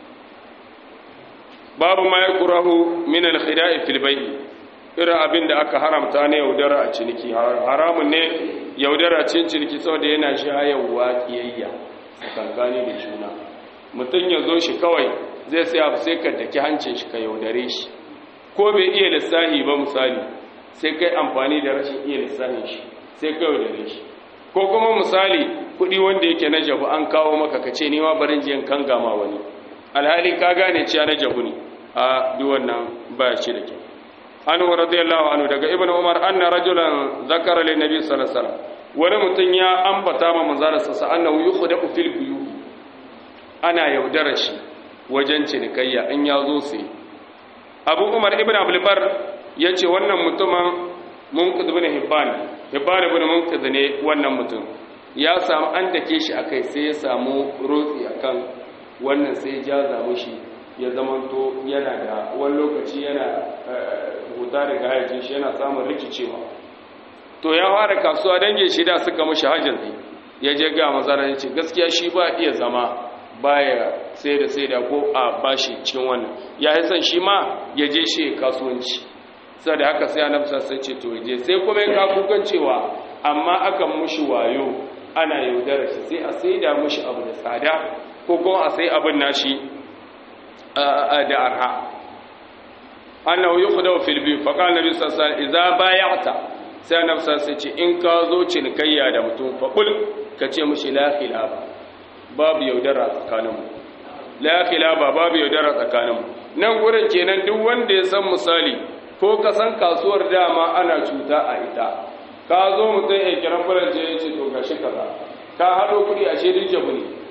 babu ma yakrahu min al-khida'i fil bay' irin abin da aka haramta ne yaudara a ciniki haramun ne yaudara cin ciniki saboda yana shayarwa kiyayya tsakankani da juna mutum ya zo shi kawai zai sai abu sai ka daki hancin shi ka yaudare shi ko bai iya lissahi ba misali sai kai amfani da rashin iya lissahin shi sai ka yaudare shi ko kuma misali kuɗi wanda yake na jabu an kawo maka ka ce nima barin jiyan kan gama wani alhali ka gane ciya na jabu ne a duk wannan ba shi da kyau anhu radiyallahu anhu daga ibn umar anna rajulan zakara lin nabi sallallahu alaihi wasallam wani mutum ya ambata ma manzara sa annahu yukhda'u fil buyu ana yaudara shi wajen cinikayya in ya zo sai abu umar ibn abdul bar yace wannan mutumin munqidh ibn hibban ibn munqidh ne wannan mutum ya samu an dake shi akai sai ya samu rotsi akan wannan sai ya jaza mushi ya zamanto yana da wani lokaci yana huta daga hayacin shi yana samun rikicewa to ya fara kasuwa dange shi da suka mushi hajjar ya je ga mazara ya ce gaskiya shi ba iya zama baya sai da ko a bashi cikin wannan ya yi san shi ma ya je shi kasuwanci sai da haka sai annabi sai ce to je sai kuma ya kafukan cewa amma akan mushi wayo ana yaudara shi sai a saida mushi abu da tsada ko kuma a sai abin nashi da arha annahu yukhdaw fil bi fa qala nabi sallallahu alaihi wasallam idza bay'ata sai annabi sai ce in ka zo cinikayya da mutum fa kul ka ce mushi la khilaba babu yaudara tsakaninmu la khilaba babu yaudara tsakaninmu nan gurin kenan duk wanda ya san misali ko ka san kasuwar dama ana cuta a ita ka zo mutum ya kiran farance ya ce to gashi kaza ka hado kudi a shedin jabu ne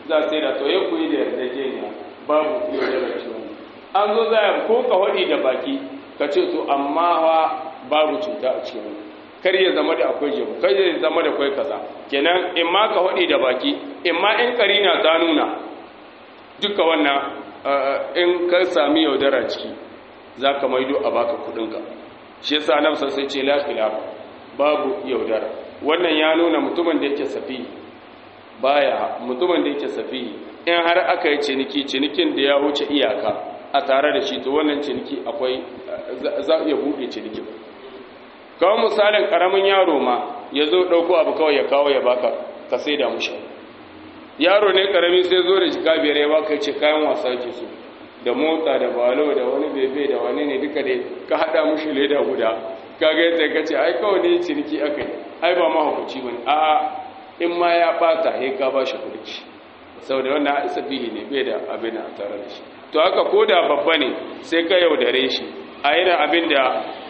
za sai da to ya kuyi da yarjejeniya babu yaudara ce wani an zo za ko ka haɗi da baki ka ce to amma babu cuta a cikin wani kar ya zama da akwai jibu kar ya zama da akwai kaza kenan in ma ka haɗi da baki in ma in karina ta nuna duka wannan in ka sami yaudara ciki za ka maido a baka kudinka shi yasa nan sai ce la khilafa babu yaudara wannan ya nuna mutumin da yake safi mutumin da yake safi in har aka yi cinikin da ya wuce iyaka a tare da shi to wannan ciniki akwai za iya buɗe cinikin kawai misalin ƙaramin yaro ma ya zo ɗauko abu kawai ya kawo ya baka ka sai da mushi yaro ne ƙarami sai zo da jika biyar ya baka ce kayan wasa ke so da mota da balo da wani bebe da wani ne duka dai ka haɗa mushi leda guda kaga yadda ka ce ai kawai ne ciniki aka yi ai ba mahaukaci ba ne a'a in ma ya ɓata ya ka ba shi kuɗi saboda wannan ai sabihi ne bai da abin a tare da shi to haka ko da babba ne sai ka yaudare shi a irin abin da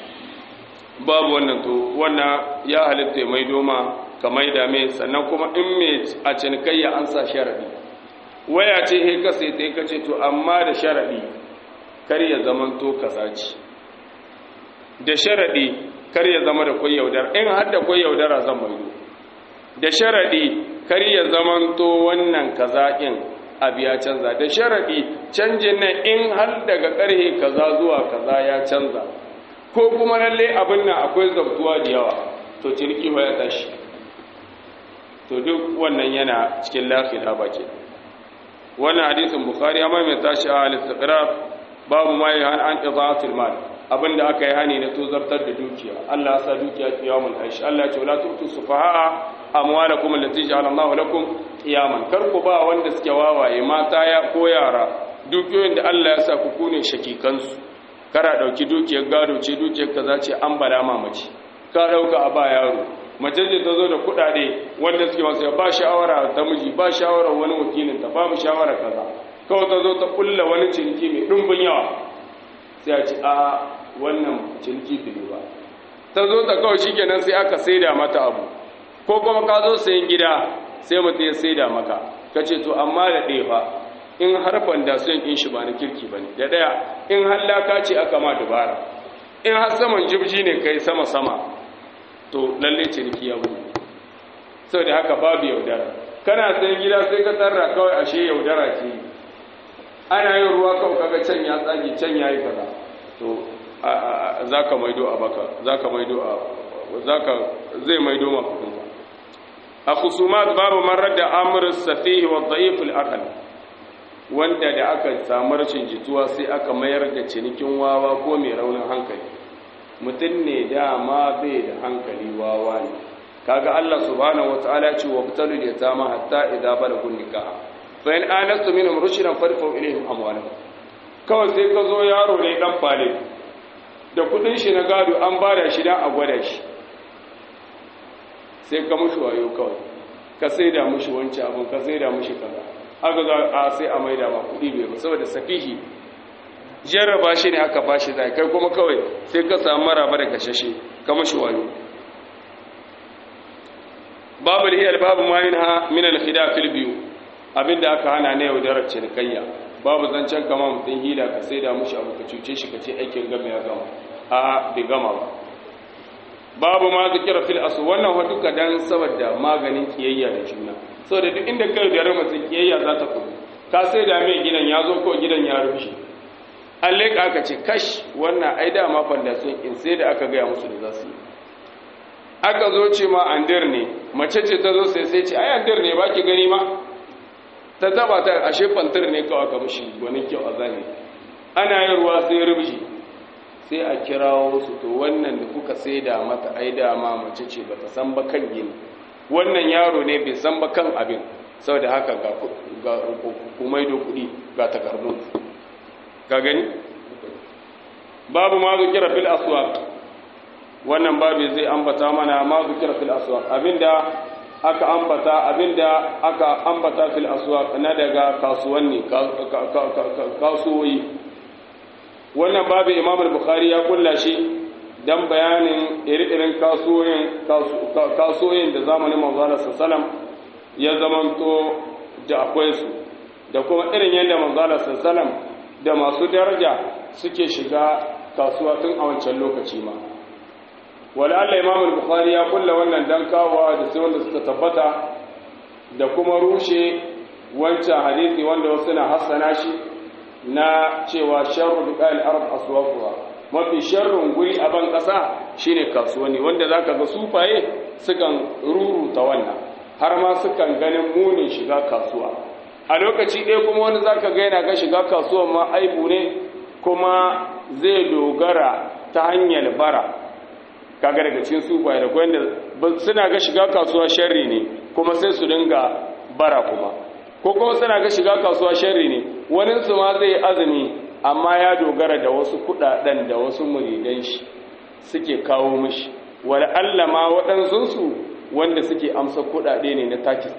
babu wannan to wannan ya halitta mai doma ka mai da mai sannan kuma in mai a cinikayya an sa sharaɗi waya ce he ka sai ta ka ce to amma da sharaɗi kar ya zaman to kasaci da sharaɗi kar ya zama da kwai yaudara in har da kwai yaudara zan maido da sharaɗi kar ya zaman to wannan kazaƙin abu ya canza da sharaɗi canjin nan in har daga ƙarhe kaza zuwa kaza ya canza ko kuma lalle abin nan akwai zabtuwa da yawa to ciniki ba ya tashi to duk wannan yana cikin lafiya ba ke wannan hadisin bukhari ya mai tashi a al-istiqrar babu ma yahan an idaatul mal abinda aka yi hani na tozartar da dukiya Allah ya sa dukiya qiyamul aish Allah ya ce wala tu'tu sufaha amwalakum allati ja'ala Allahu lakum qiyaman kar ku ba wanda suke wawaye mata ya ko yara dukiyoyin da Allah ya sa ku kune shakikansu kara dauki dukiyar gado ce dukiyar kaza ce an bala mamaci ka dauka a ba yaro mace ce ta zo da kudade wanda suke masa ba shawara ta miji ba shawara wani wakilin ta ba mu shawara kaza kawai ta zo ta kulla wani ciniki mai dumbin yawa sai a ce a wannan ciniki bai ba ta zo ta kawai shikenan sai aka saida mata abu ko kuma ka zo sayan gida sai mutum ya saida maka kace to amma da ɗaya fa in har fandasiyon ɗin shi ba na kirki ba ne da ɗaya in hallaka ce aka ma dubara in har saman jibji ne kai sama-sama to lalle ciniki ya wuni sau da haka babu yaudara kana sayan gida sai ka tarra kawai ashe yaudara ce ana yin ruwa kawai kaga can ya tsage can ya yi kaza to za ka maido a baka za ka maido a zai maido ma kudinka a khusumat babu marar da amurin safihi wa da'iful aqal wanda da aka samu rashin jituwa sai aka mayar da cinikin wawa ko mai raunin hankali mutum ne dama bai da hankali wawa ne kaga Allah subhanahu wataala ya ce wa qtalu yatama hatta idza balagu nikah fa in anastu minhum rushdan farfu ilayhim amwalahum kawai sai ka zo yaro ne dan fale da kudin shi na gado an bada shi dan a gwada shi sai ka mushi wayo kawai ka saida mushi wancan abun ka saida mushi kaza aka za a sai a maida ma kudi bai ba saboda safihi jarraba shi ne aka bashi zai kai kuma kawai sai ka samu maraba da kashashe ka mushi wayo babu hiyar babu ma yinha min al-khida fil biyu abinda aka hana ne yaudarar cinikayya babu zancen kama mutum hila ka sai da mushi abu ka cuce shi ka ce aikin gama ya gama a bai gama ba babu ma zikira fil asu wannan wa duka dan saboda maganin kiyayya da juna saboda duk inda kai da rama mutum kiyayya za ta kudu ka sai da mai gidan ya zo ko gidan ya rushe an leka aka ce kash wannan ai da ma fandasiyon in sai da aka gaya musu da za su yi aka zo ce ma andir ne mace ce ta zo sai ce ai andir ne ba ki gani ma ta taba ta ashe fantar ne kawai aka mushi wani kyau a zane ana yin ruwa sai rubji sai a kirawo su to wannan da kuka saida mata ai da ma mace ce bata san ba kan gini wannan yaro ne bai san ba kan abin saboda haka ga kumaido kudi ga takardun ka gani babu ma zikira fil aswaq wannan babu zai ambata mana ma zikira fil aswaq abinda aka ambata fil aswaq na daga kasuwanni kasuwoyi wannan babu Imam al-Bukhari ya kulla shi dan bayanin irin kasuwoyin da zamanin Manzo sallallahu ya zamanto da akwai su da kuma irin yadda manzala sallam da masu daraja suke shiga kasuwa tun a wancan lokaci ma wala Allah Imam al-Bukhari ya kulla wannan dan kawowa da sai wanda suka tabbata da kuma rushe wancan hadisi wanda wasu na hassana shi na cewa sharru biqal arab aswaquha mafi sharrun guri a ban kasa shine kasuwanni wanda zaka ga sufaye sukan ruruta wannan har ma sukan ganin munin shiga kasuwa a lokaci ɗaya kuma wani zaka ga yana ga shiga kasuwa ma aibu ne kuma zai dogara ta hanyar bara kaga daga cikin sufaye da wanda suna ga shiga kasuwa sharri ne kuma sai su dinga bara kuma ko kuma suna ga shiga kasuwa sharri ne wani su ma zai azumi amma ya dogara da wasu kudaden da wasu muridan shi suke kawo mishi wala Allah ma waɗansu su wanda suke amsa kudade ne na takis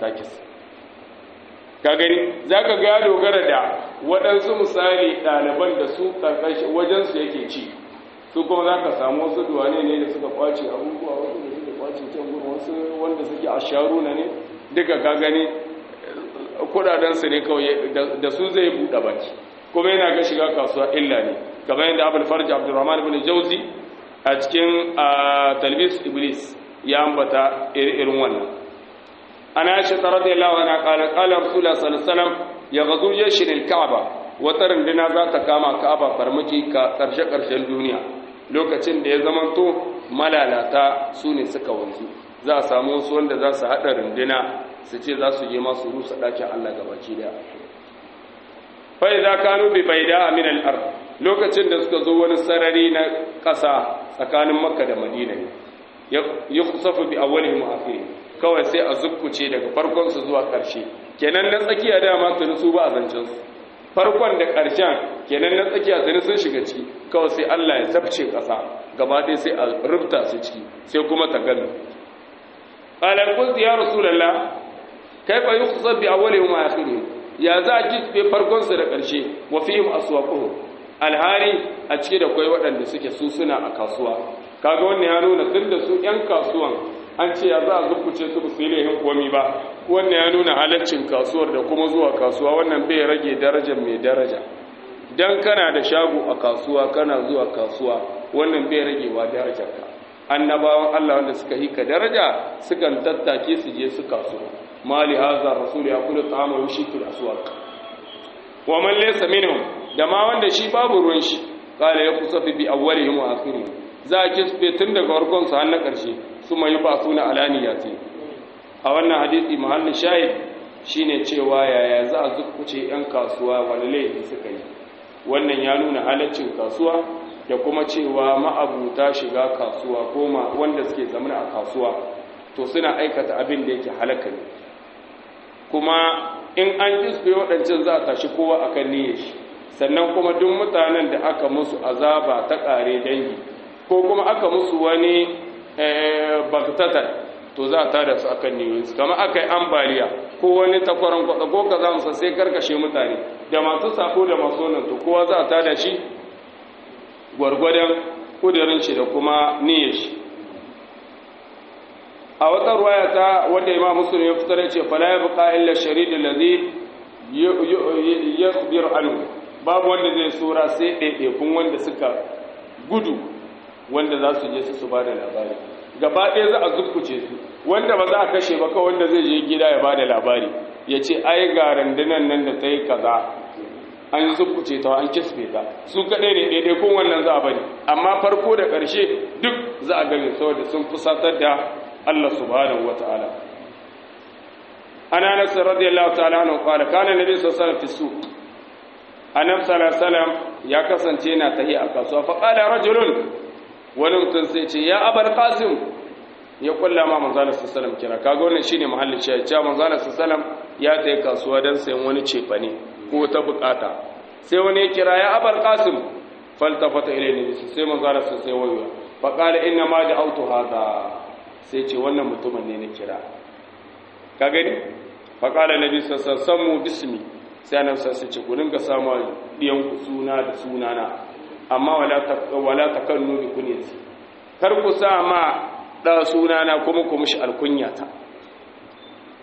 ka gani zaka ga ya dogara da waɗansu misali ɗaliban da su karkashin wajen su yake ci su kuma zaka samu wasu duwane ne da suka kwace abubuwa wasu da suka kwace can gurin wasu wanda suke asharuna ne duka ka gani kudadensu ne kawai da su zai buɗe baki kuma yana ga shiga kasuwa illa ne kamar yadda abul farj abdurrahman ibn jauzi a cikin talbis iblis ya ambata irin wannan ana aisha radiyallahu anha qala rasulullah sallallahu alaihi wasallam ya gazu yashin al-ka'ba wata runduna za ta kama ka'aba farmaki ka karshen duniya lokacin da ya zamanto malalata su ne suka wanzu za a samu wasu wanda za su haɗa runduna su ce za su je masu rusa ɗakin Allah gabaki daya fai za kanu bi bai da min al'ar lokacin da suka zo wani sarari na ƙasa tsakanin makka da madina ne ya kusafu bi awwalihim wa akhirihim kawai sai a zukkuce daga farkon su zuwa ƙarshe kenan na tsakiya dama tuni su ba a zancen su farkon da ƙarshen kenan na tsakiya tuni sun shiga ciki kawai sai Allah ya zabce ƙasa gaba ɗaya sai a rubta su ciki sai kuma ta gani qala qultu ya rasulullah kaifa yukhsab bi awwalihim wa akhirihim ya za a kisbe farkon su da ƙarshe wa fihim aswaquhum alhari a cike da kai waɗanda suke su suna a kasuwa kaga wannan ya nuna tunda su ƴan kasuwan an ce ya za a zukuce su su lehin komi ba wannan ya nuna halaccin kasuwar da kuma zuwa kasuwa wannan bai rage darajar mai daraja dan kana da shago a kasuwa kana zuwa kasuwa wannan bai rage wa darajarka annabawan Allah wanda suka hika daraja sukan tattake su je su kasuwa mali hadha rasul yaqulu ta'ama yushiku al-aswaq wa man laysa minhum da ma wanda shi babu ruwan shi qala yaqusafi bi awwalihim wa akhirihim za a kisbe tun daga farkon su har na karshe su mai ba suna alaniyati a wannan hadisi mahallin shahid shine cewa yaya za a zukkuce yan kasuwa wani laifi suka yi wannan ya nuna halaccin kasuwa da kuma cewa ma'abuta shiga kasuwa ko wanda suke zamana a kasuwa to suna aikata abin da yake halaka ne kuma in an kisbe waɗancan za a tashi kowa akan niyyar shi sannan kuma duk mutanen da aka musu azaba ta ƙare dangi ko kuma aka musu wani baktatar to za a tada su akan niyoyinsu kama aka yi ambaliya ko wani takwaron kwatsa ko ka za musa sai karkashe mutane da masu sako da masu wannan to kowa za a tada shi gwargwadon kudirin shi da kuma niyyar shi a wata ruwaya ta wanda imam muslim ya fitar ya ce fala ya buƙa illa sharid allazi yasbir anhu babu wanda zai tsora sai ɗaiɗaikun wanda suka gudu wanda za su je su ba da labari gaba ɗaya za a zukkuce su wanda ba za a kashe ba kawai wanda zai je gida ya ba da labari ya ce ai ga rundunan nan da ta yi kaza an zukkuce ta an kisbe ta su kaɗai ne ɗaiɗaikun wannan za a bari amma farko da ƙarshe duk za a gani saboda sun fusatar da Allah subhanahu wa ta'ala ana nasu radiyallahu ta'ala anhu qala kana nabi sallallahu alaihi wasallam fi suq annabi sallallahu alaihi wasallam ya kasance yana tahi a kasuwa fa qala rajulun wani mutum sai ce ya abul qasim ya kulla ma manzo sallallahu alaihi wasallam kira kaga wannan shine mahallin shi ya manzo sallallahu alaihi wasallam ya tahi kasuwa dan sayan wani cefane ko ta bukata sai wani ya kira ya abul qasim faltafata ilayhi sai manzo sallallahu alaihi wasallam wayo fa qala inna ma da'awtu hadha sai ce wannan mutumin ne na kira ka gani fa qala nabi sallallahu alaihi wasallam bismi sai annabi sai ce ku dinga samu diyan ku suna da sunana amma wala takannu bi kunyati kar ku sa ma da sunana kuma ku mishi alkunyata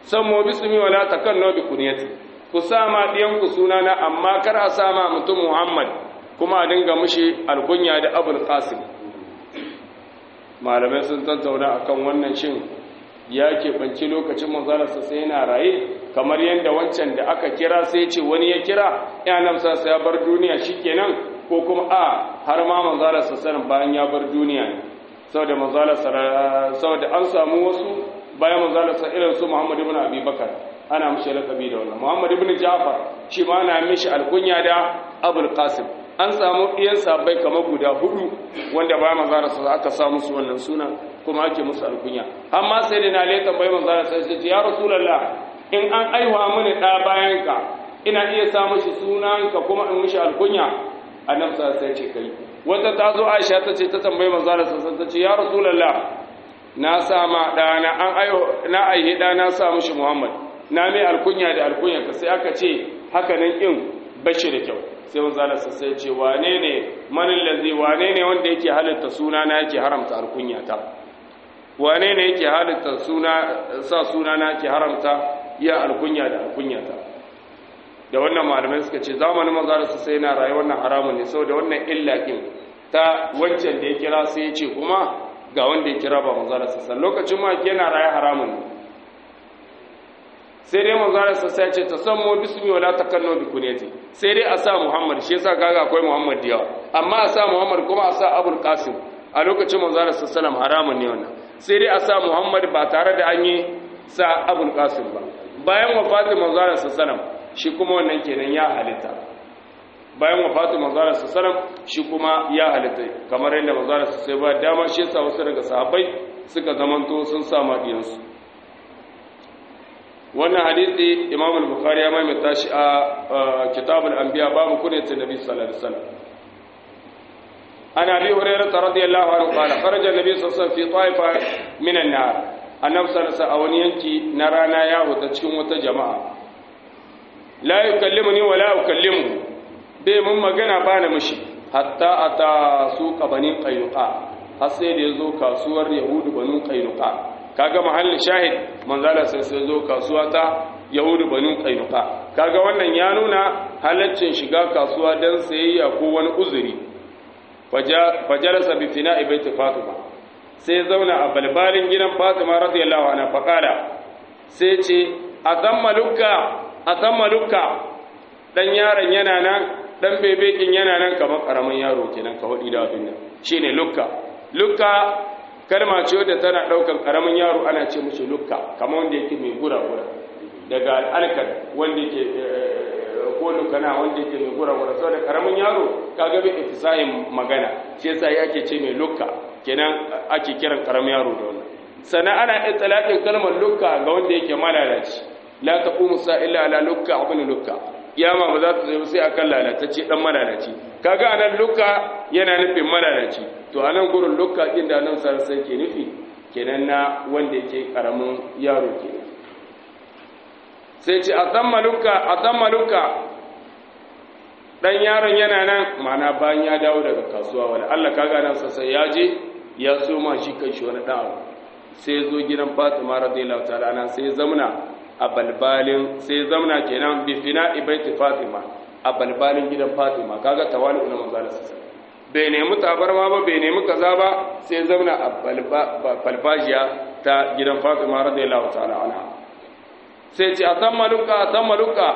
sammu bismi wala takannu bi kunyati ku sama diyan ku sunana amma kar a sama mutum Muhammad kuma a dinga mushi alkunya da Abul Qasim malamai sun tattauna akan wannan shin ya keɓanci lokacin manzalarsa sai yana raye kamar yadda wancan da aka kira sai ce wani ya kira ya namsa sai ya bar duniya shikenan ko kuma har ma manzalarsa sanin bayan ya bar duniya ne saboda an samu wasu bayan manzalarsa irin su Muhammad ibn Abi Bakar ana mishi lakabi da wannan Muhammad ibn Ja'far shi ma ana mishi alkunya da Abul Qasim an samu ɗiyan sabai kamar guda 4 wanda bayan manzalarsa aka samu su wannan suna kuma ake musu alkunya amma sai da na le tambayi manzalarsa sai ce ya Rasulullah in an aiwa mini ɗa bayan ka ina iya sa mishi sunanka kuma in mishi alkunya annabi sai ce kai wata ta zo Aisha ta ce ta tambayi manzalarsa sai ta ce ya Rasulullah na sa ma ɗana na aihe ɗana sa mishi Muhammad na mai alkunya da alkunya ka sai aka ce haka nan in bashi da kyau sai manzalarsa sai ce wane ne manin lazi wane ne wanda yake halitta suna na yake haramta alkunya ta wane ne yake halitta sa suna na yake haramta ya alkunya da alkunya ta da wannan malamai suka ce zamanin manzalarsa sai yana rayu wannan haramun ne saboda wannan illa din ta wancan da ya kira sai ya ce kuma ga wanda ya kira ba manzalarsa sai lokacin ma yana rayu haramun ne sai dai manzalarsa sai ce tasammu bismi wala takannu bi kunyati sai dai a sa Muhammad shi yasa kaga akwai Muhammad diyawa amma a sa Muhammad kuma a sa Abul Qasim a lokacin manzalarsa sallam haramun ne wannan sai dai a sa Muhammad ba tare da an yi sa Abul Qasim ba bayan wafatin manzalarsa sallam shi kuma wannan kenan ya halitta bayan wafatin manzalarsa sallam shi kuma ya halitta kamar yadda manzalarsa sai ba dama shi yasa wasu daga sahabbai suka zamanto sun sa madiyansu wannan hadisi Imam al-Bukhari ya maimaita shi a Kitab al-Anbiya babu kunyatin Nabi sallallahu alaihi wasallam ana Abi Hurairah radiyallahu anhu qala kharaja Nabi sallallahu alaihi wasallam fi ta'ifa min an-nar annabi sallallahu alaihi wani yanki na rana ya huta cikin wata jama'a la yukallimuni wa la ukallimu bai mun magana ba na mishi hatta ata suqa bani qaynuqa har sai da yazo kasuwar yahudu banu qaynuqa kaga mahallin shahid manzala sai zo kasuwa ta yahudu banu qaynuqa kaga wannan ya nuna halaccin shiga kasuwa dan sayayya ko wani uzuri fajalasa bi fina'i baiti fatima sai zauna a balbalin gidan fatima radiyallahu anha faqala sai ce atamma lukka dan yaron yana nan dan bebekin yana nan kamar karamin yaro kenan ka hudi da abin nan shine lukka kalma ce wadda tana daukan karamin yaro ana ce mushi lukka kamar wanda yake mai gura-gura daga al'alkar wanda yake ko lukana wanda yake mai gura-gura saboda karamin yaro kaga bai ifsahin magana shi yasa yake ce mai lukka kenan ake kiran karamin yaro da wannan sannan ana itlaqin kalmar lukka ga wanda yake malalaci la taqumu sa'ila ala lukka ibn lukka kiyama ba za ta zai sai akan lalatacce dan malalaci kaga anan lukka yana nufin malalaci to anan gurin lukka din da nan sai ke nufi kenan na wanda yake karamin yaro kenan sai ce atamma lukka dan yaron yana nan mana bayan ya dawo daga kasuwa wala Allah kaga nan sai ya je ya soma shi kai shi wani dan sai ya zo gidan Fatima radiyallahu ta'ala anha sai ya zamna a balbalin sai zamna kenan bi fina'i baiti Fatima a balbalin gidan Fatima kaga tawali na manzo Allah bai nemi tabarma ba bai nemi kaza ba sai zamna a balbajiya ta gidan Fatima radiyallahu ta'ala anha sai ce atamma luka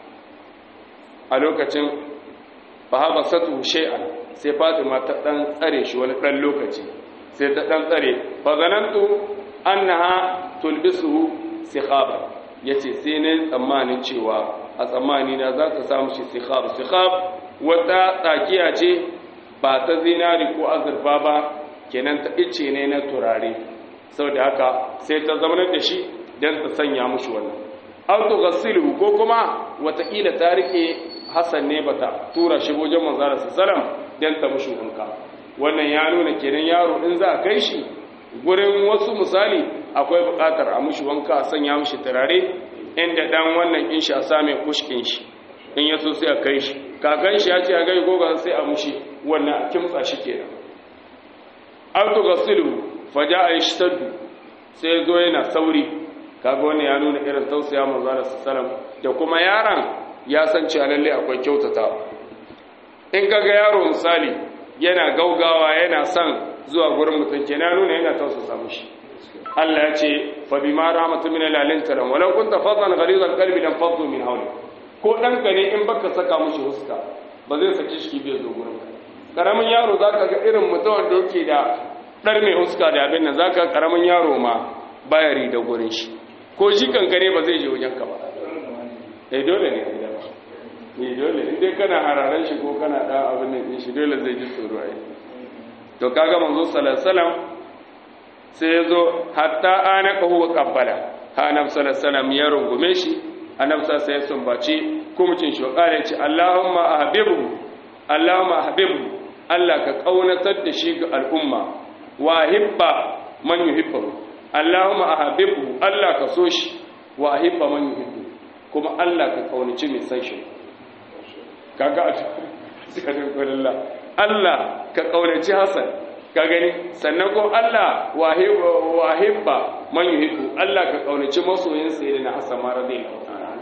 a lokacin fa satu shay'an sai Fatima ta dan tsare shi wani dan lokaci sai ta dan tsare fa ganantu annaha tulbisuhu sikhaba yace sai ne tsammanin cewa a tsammani na za ta samu shi sikhab wata tsakiya ce ba ta zinari ko azurfa ba kenan ta ice ne na turare saboda haka sai ta zamanar da shi dan ta sanya mushi wannan auto gasilu ko kuma wataƙila ta rike Hassan ne bata tura shi wajen manzara sallam dan ta mushi wanka wannan ya nuna kenan yaro in za a kai shi gurin wasu misali akwai buƙatar a mushi wanka a sanya mushi turare inda dan wannan in sha same kushkin shi in yaso sai a kai shi kakan shi ya ce a gai goga sai a mushi wannan a kimtsa shi kenan auto gasilu faja'a yashtaddu sai zo yana sauri kaga wannan ya nuna irin tausaya manzo Allah sallallahu da kuma yaron ya san cewa lalle akwai kyautatawa. In kaga yaro misali yana gaugawa yana son zuwa gurin mutum kenan nuna yana tausasa mishi. Allah ya ce fa bima rahmatin min al-alinta lam walau kunta fadlan ghalizal qalbi lam faddu min hawli. Ko danka ne in baka saka mishi huska ba zai saki shi bai zo gurin ka. Karamin yaro zaka ga irin mutum da yake da dar mai huska da abin nan zaka karamin yaro ma baya rida gurin shi. Ko shi kankare ba zai je wajen ka ba. Dole ne dole in dai kana hararan shi ko kana da abin nan shi dole zai ji tsoro ai. To kaga manzo sallallahu alaihi wasallam sai yazo hatta anaqahu wa qabbala annabi sallallahu alaihi wasallam ya rungume shi annabi sai ya sumbace kumcin shi kare ce Allahumma ahbibhu Allah ka kaunatar da shi ga al'umma wa hibba man yuhibbu Allahumma ahbibhu Allah ka so shi wa hibba man yuhibbu kuma Allah ka kaunaci mai san shi kaga Allah ka kaunaci Hassan ka gani sannan ko Allah wahibba man yuhibbu Allah ka kaunaci masoyin sayyidina Hassan ma radiyallahu ta'ala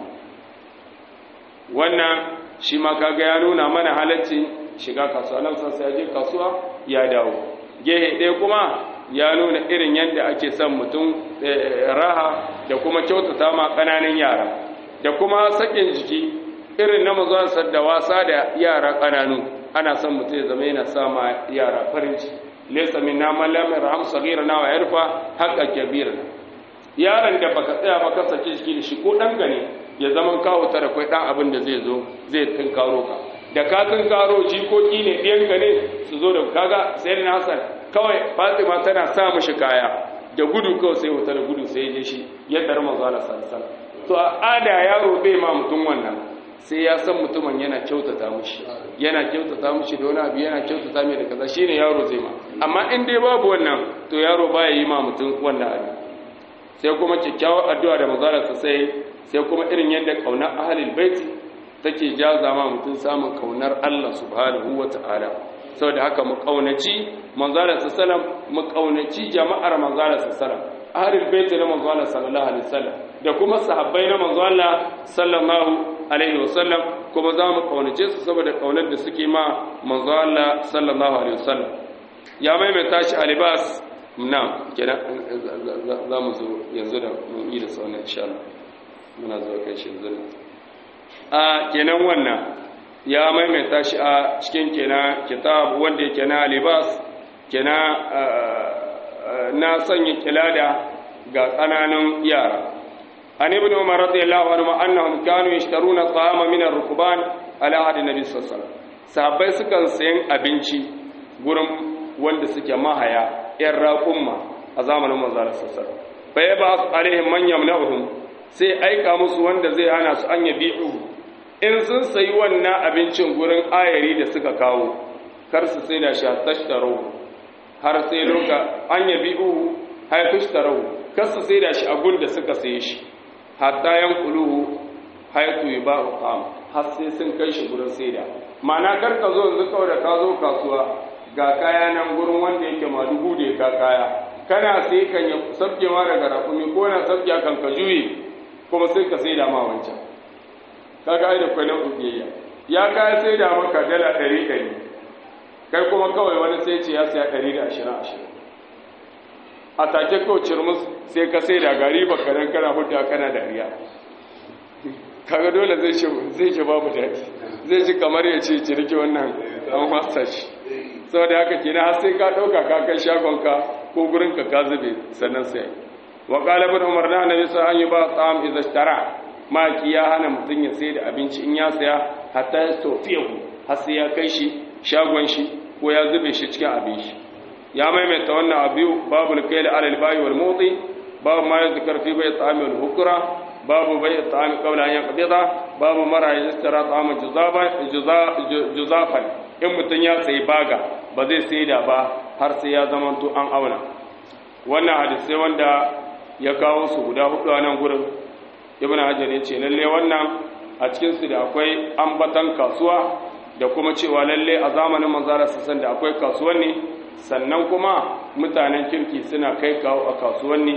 wannan shi ma kaga ya nuna mana halacci shiga kasuwa nan sai ya je kasuwa ya dawo gehe ɗaya kuma ya nuna irin yadda ake son mutum raha da kuma kyautata ma ƙananan yara da kuma sakin jiki irin na mazuwansar da wasa da yara ƙananu ana son mutum ya zama yana sama yara farin ciki laysa minna man lam yarham saghirana wa yarfa haqqa kabirana yaron da baka tsaya ba ka sake shi da shi ko dan gane ya zaman kawo ta da kai dan abin da zai zo zai tunkaro ka da ka tunkaro jikoki ne ɗiyan ka ne su zo da kaga sayyidina Hassan kawai Fatima tana sa mishi kaya da gudu kawai sai wuta da gudu sai ya je shi ya dar manzo Allah sallallahu alaihi wasallam to ada yaro bai ma mutum wannan sai ya san mutumin yana kyautata mushi da wani abu yana kyautata mai da kaza shine yaro zai ma amma in dai babu wannan to yaro baya yi ma mutum wannan abu sai kuma kyakkyawar addu'a da manzalarsa sai kuma irin yadda kaunar ahlul bait take jaza ma mutum samun kaunar Allah subhanahu wataala saboda haka mu kaunaci manzalarsa sallam mu kaunaci jama'ar manzalarsa sallam ahlul bait na manzalar sallallahu alaihi wasallam da kuma sahabbai na manzo Allah sallallahu alaihi wasallam kuma za mu kaunace su saboda kaunar da suke ma manzo Allah sallallahu alaihi wasallam ya maimaita shi alibas na kenan za mu zo yanzu da mun yi da sauran insha Allah muna zuwa kai shi yanzu kenan wannan ya maimaita shi a cikin kenan kitab wanda yake na alibas kenan na sanya kilada ga ƙananan yara عن ابن عمر رضي الله عنهما أنهم كانوا يشترون الطعام من الركبان على عهد النبي صلى الله عليه وسلم sahabbai sukan sayan abinci gurin wanda suke mahaya ƴan raƙumma a zamanin manzo sallallahu alaihi wasallam fa yaba alaihim man yamna'uhum sai aika musu wanda zai hana su an yabi'u in sun sayi wannan abincin gurin ayari da suka kawo kar su sai da shi tashtaro har sai loka an yabi'u hay tashtaro kar su sai da shi a gun da suka saye shi hatta yankuluhu haitu yaba'u qam har sai sun kai shi gurin saida ma'ana kar ka zo yanzu kawai da ka zo kasuwa ga kaya nan gurin wanda yake madugu da ka kaya kana sai kan ya sabkewa daga rafumi ko na sabke kan ka juye kuma sai ka saida ma wancan kaga ai da kwanan ubiyayya ya kaya saida maka dala 100 kai kuma kawai wani sai ce ya saya 120 a take kawacin mus sai ka sai da gari bakaran kana hudu kana dariya kaga dole zai ce babu daɗi zai ji kamar ya ce cirki wannan an wasa shi sau da haka kina har sai ka ɗauka ka kai shagonka ko gurinka ka zube sannan sai wa ƙalibin umar na annabi sa an yi ba tsam izashtara maki ya hana mutum ya sai da abinci in ya saya hatta ya sofiyahu har sai ya kai shi shagon shi ko ya zube shi cikin abin shi ya maimaita wannan abu babu alkail alal bayi wal muti babu ma yadhkar fi bai ta'ami wal hukra babu bai ta'ami qabla an yaqbida babu mara yastara ta'ama juzafan in mutun ya sai baga ba zai sai da ba har sai ya zamanto an auna wannan hadisi wanda ya kawo su guda hudu a nan gurin ibn hajar ya ce lalle wannan a cikin su da akwai ambatan kasuwa da kuma cewa lalle a zamanin manzara sassan da akwai kasuwanni sannan kuma mutanen kirki suna kai kawo a kasuwanni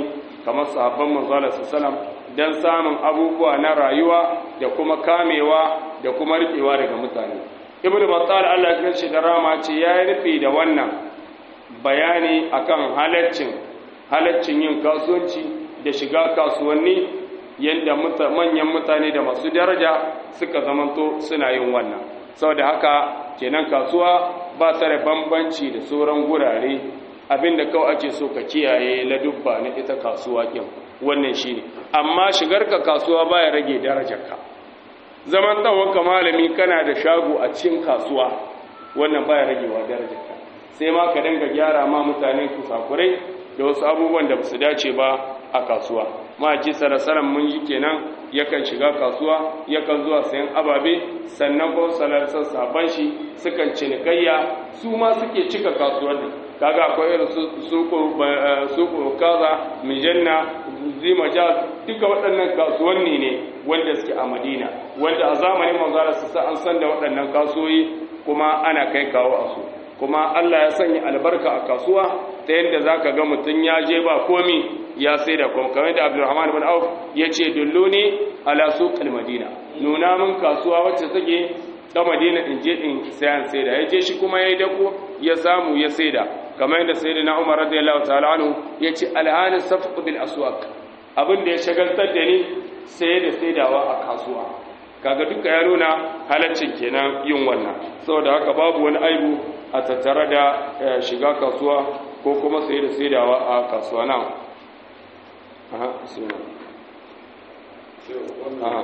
kamar sahabban manzala sallam dan samun abubuwa na rayuwa da kuma kamewa da kuma rikewa daga mutane. Ibn Battal Allah ya shi da rama ce ya rufe da wannan bayani akan halaccin yin kasuwanci da shiga kasuwanni yadda manyan mutane da masu daraja suka zamanto suna yin wannan. Saboda haka kenan kasuwa ba ta da bambanci da sauran gurare, abinda kawai ake so ka kiyaye ladubba na ita kasuwa kin wannan shine. Amma shigar ka kasuwa baya rage darajarka. Zaman tawaka malami kana da shago a cikin kasuwa wannan baya ragewa darajarka. Sai ma ka dinga gyara ma mutane kusakurai da wasu abubuwan da basu dace ba a kasuwa. Ma'aiki sallallahu mun yi kenan yakan shiga kasuwa, yakan zuwa sayan ababe, sannan ko salarsa saban shi sukan cinikayya, su ma suke cika kasuwar. Kaga akwai irin suku kaza, mijanna, zimajaz, duka waɗannan kasuwanni ne wanda suke a Madina, wanda a zamanin manzara su an san da waɗannan kasuwoyi kuma ana kai kawo a su. Kuma Allah ya sanya albarka a kasuwa ta yadda zaka ga mutum ya je ba komi ya sai da kuma kamar da Abdurrahman ibn Auf yace dulluni ala suqil Madina, nuna min kasuwa wacce take ta Madina in je in sayan saida. Yaje shi kuma yayi dako ya samu ya saida, kamar yadda sayyidina Umar radiyallahu ta'ala anhu yace alhani safq bil aswaq, abin da ya shagaltar da ni sai da saidawa a kasuwa. Kaga duka ya nuna halaccin kenan yin wannan. Saboda haka babu wani aibu a tattare da shiga kasuwa ko kuma saye da saidawa a kasuwa nan. Aha, suna. Aha.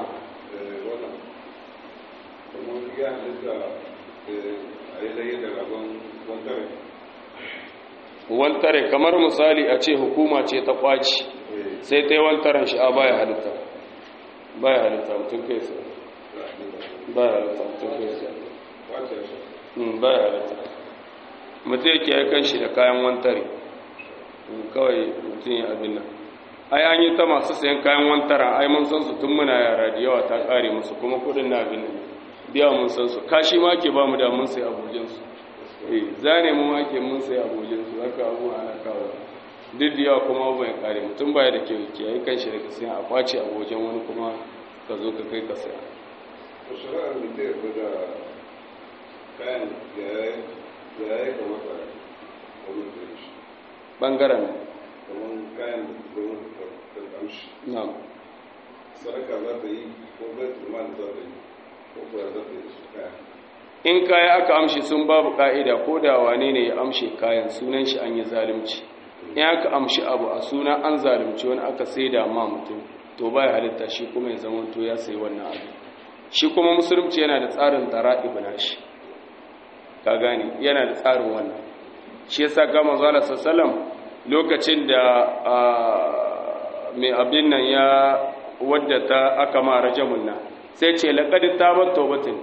Wantare kamar misali a ce hukuma ce ta kwaci sai ta yi wantaren shi a baya halitta mutum kai sai baya halitta mutum kai sai baya halitta mutum yake ya kan shi da kayan wantare kawai mutum ya abin nan. Ai an yi ta masu sayan kayan wantara, ai mun san su tun muna yara da yawa ta kare musu kuma kudin na abin nan biya mun san su. Kashi ma ke ba mu da mun sai abujinsu, zane mu ma ke mun sai abujinsu, haka abu ana kawo duk da yawa kuma ba ya kare mutum baya da ke yi kan shi daga sayan a kwace abujin wani kuma ka zo ka kai ka saya. Shari'ar da ta yarda da kayan da ya yi kamata wani da shi ɓangaren kamar kayan da ta amshi na sadaka za ta yi ko bai turmani za ta yi ko kuwa za ta yi su kaya. In kaya aka amshi sun babu ka'ida ko da wane ne ya amshe kayan sunan shi an yi zalunci. In aka amshi abu a suna an zalunci wani aka sai da ma mutum to baya halitta shi kuma ya zama to ya sayi wannan abu. Shi kuma musulunci yana da tsarin tara'ibu nashi, ka gane yana da tsarin wannan. Shi yasa ga manzo Allah sallallahu lokacin da mai abin nan ya wadda ta aka ma rajamun nan sai ce laqad tabat tawbatin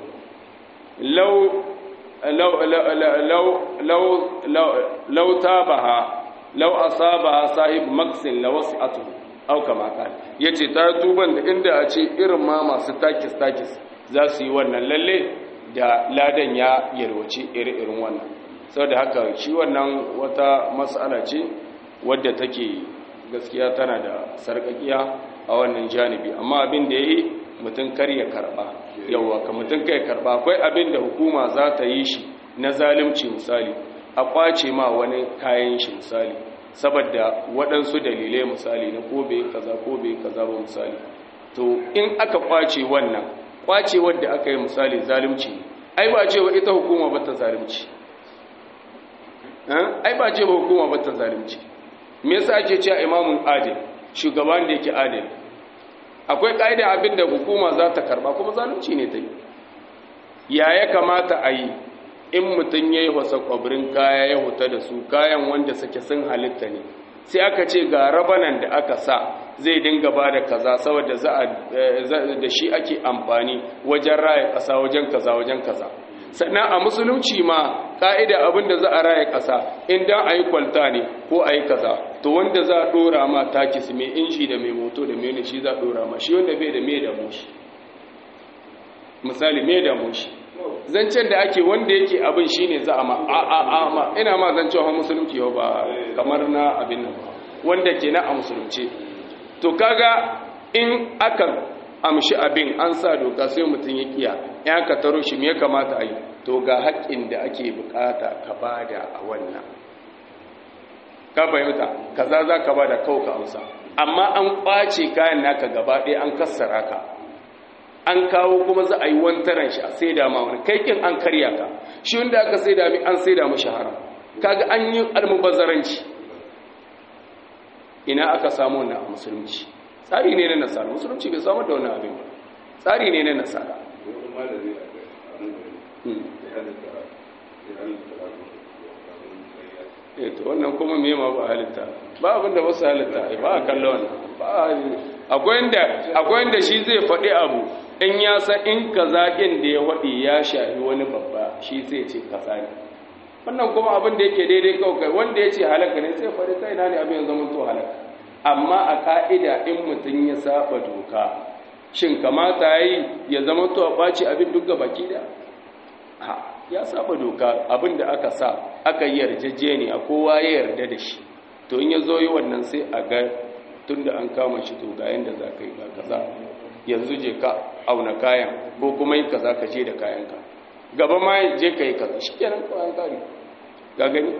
law tabaha law asabaha sahib maksin lawas'atu au kama kan yace ta tuban da inda a ce irin ma masu takis za su yi wannan lalle da ladan ya yalwace irin wannan. Saboda haka shi wannan wata mas'ala ce wadda take gaskiya tana da sarkakiya a wannan janibi, amma abin da yayi mutum kar ya karba yawa ka mutum kai karba. Akwai abin da hukuma za ta yi shi na zalunci, misali a kwace ma wani kayan shi misali saboda waɗansu dalilai misali na ko bai kaza ba misali, to in aka kwace wannan kwace wadda aka yi misali zalunci ai ba cewa ita hukuma ba ta zalunci, ai ba cewa hukuma ba ta zalunci. Me yasa ake cewa imamun adil, shugaban da yake adil? Akwai kaida abin da hukuma za ta karba kuma zalunci ne ta yi. Ya kamata a yi in mutum ya yi wasa kwabirin kaya ya huta da su kayan wanda suke sun halitta ne, sai aka ce ga rabanan da aka sa zai dinga ba da kaza saboda da shi ake amfani wajen raya ƙasa wajen kaza. Sannan a musulunci ma ka'ida abin da za a raya ƙasa in dan a yi kwalta ne ko a yi kaza, to wanda za a ɗora ma takis mai inji da mai moto da mai shi za a ɗora ma shi, wanda bai da mai da mushi misali mai da mushi zancen da ake wanda yake abin shi ne za a ma ina ma zancen wa musulunci yau ba kamar na abin nan wanda ke na a musulunci to kaga in aka amshi abin an sa doka sai mutum ya kiya ya ka taro shi me ya kamata a yi to ga haƙƙin da ake bukata ka bada a wannan ka fahimta kaza za ka bada kawai ka amsa amma an ƙwace kayan naka gaba ɗaya an kassara ka an kawo kuma za a yi wantaran shi a saida ma wani kaikin an karya ka shi wanda aka saida mi an saida mashi haram kaga an yi almubazzaranci ina aka samu wannan a musulunci tsari ne na nasara musulunci bai samu da wannan abin ba tsari ne na nasara to wannan kuma me ma ba halitta ba abin da ba su halitta ba a kallo wannan ba akwai wanda shi zai faɗi abu in ya san in kaza ɗin da ya faɗi ya shafi wani babba shi zai ce kaza ne wannan kuma abin da yake daidai kawai wanda ya ce halaka ne sai faɗi kai na ne abin ya zama to halaka amma a ka'ida in mutum ya saba doka shin kamata ya zama to a ɓaci abin duk baki da ya saba doka abin da aka sa aka yi yarjejeniya kowa ya yarda da shi to in ya zo yi wannan sai a ga tun da an kama shi to ga yanda za ka yi ba kaza yanzu je ka auna kayan ko kuma yi kaza ka je da kayanka gaba ma je ka yi kaza shi kenan kayan kari ga gani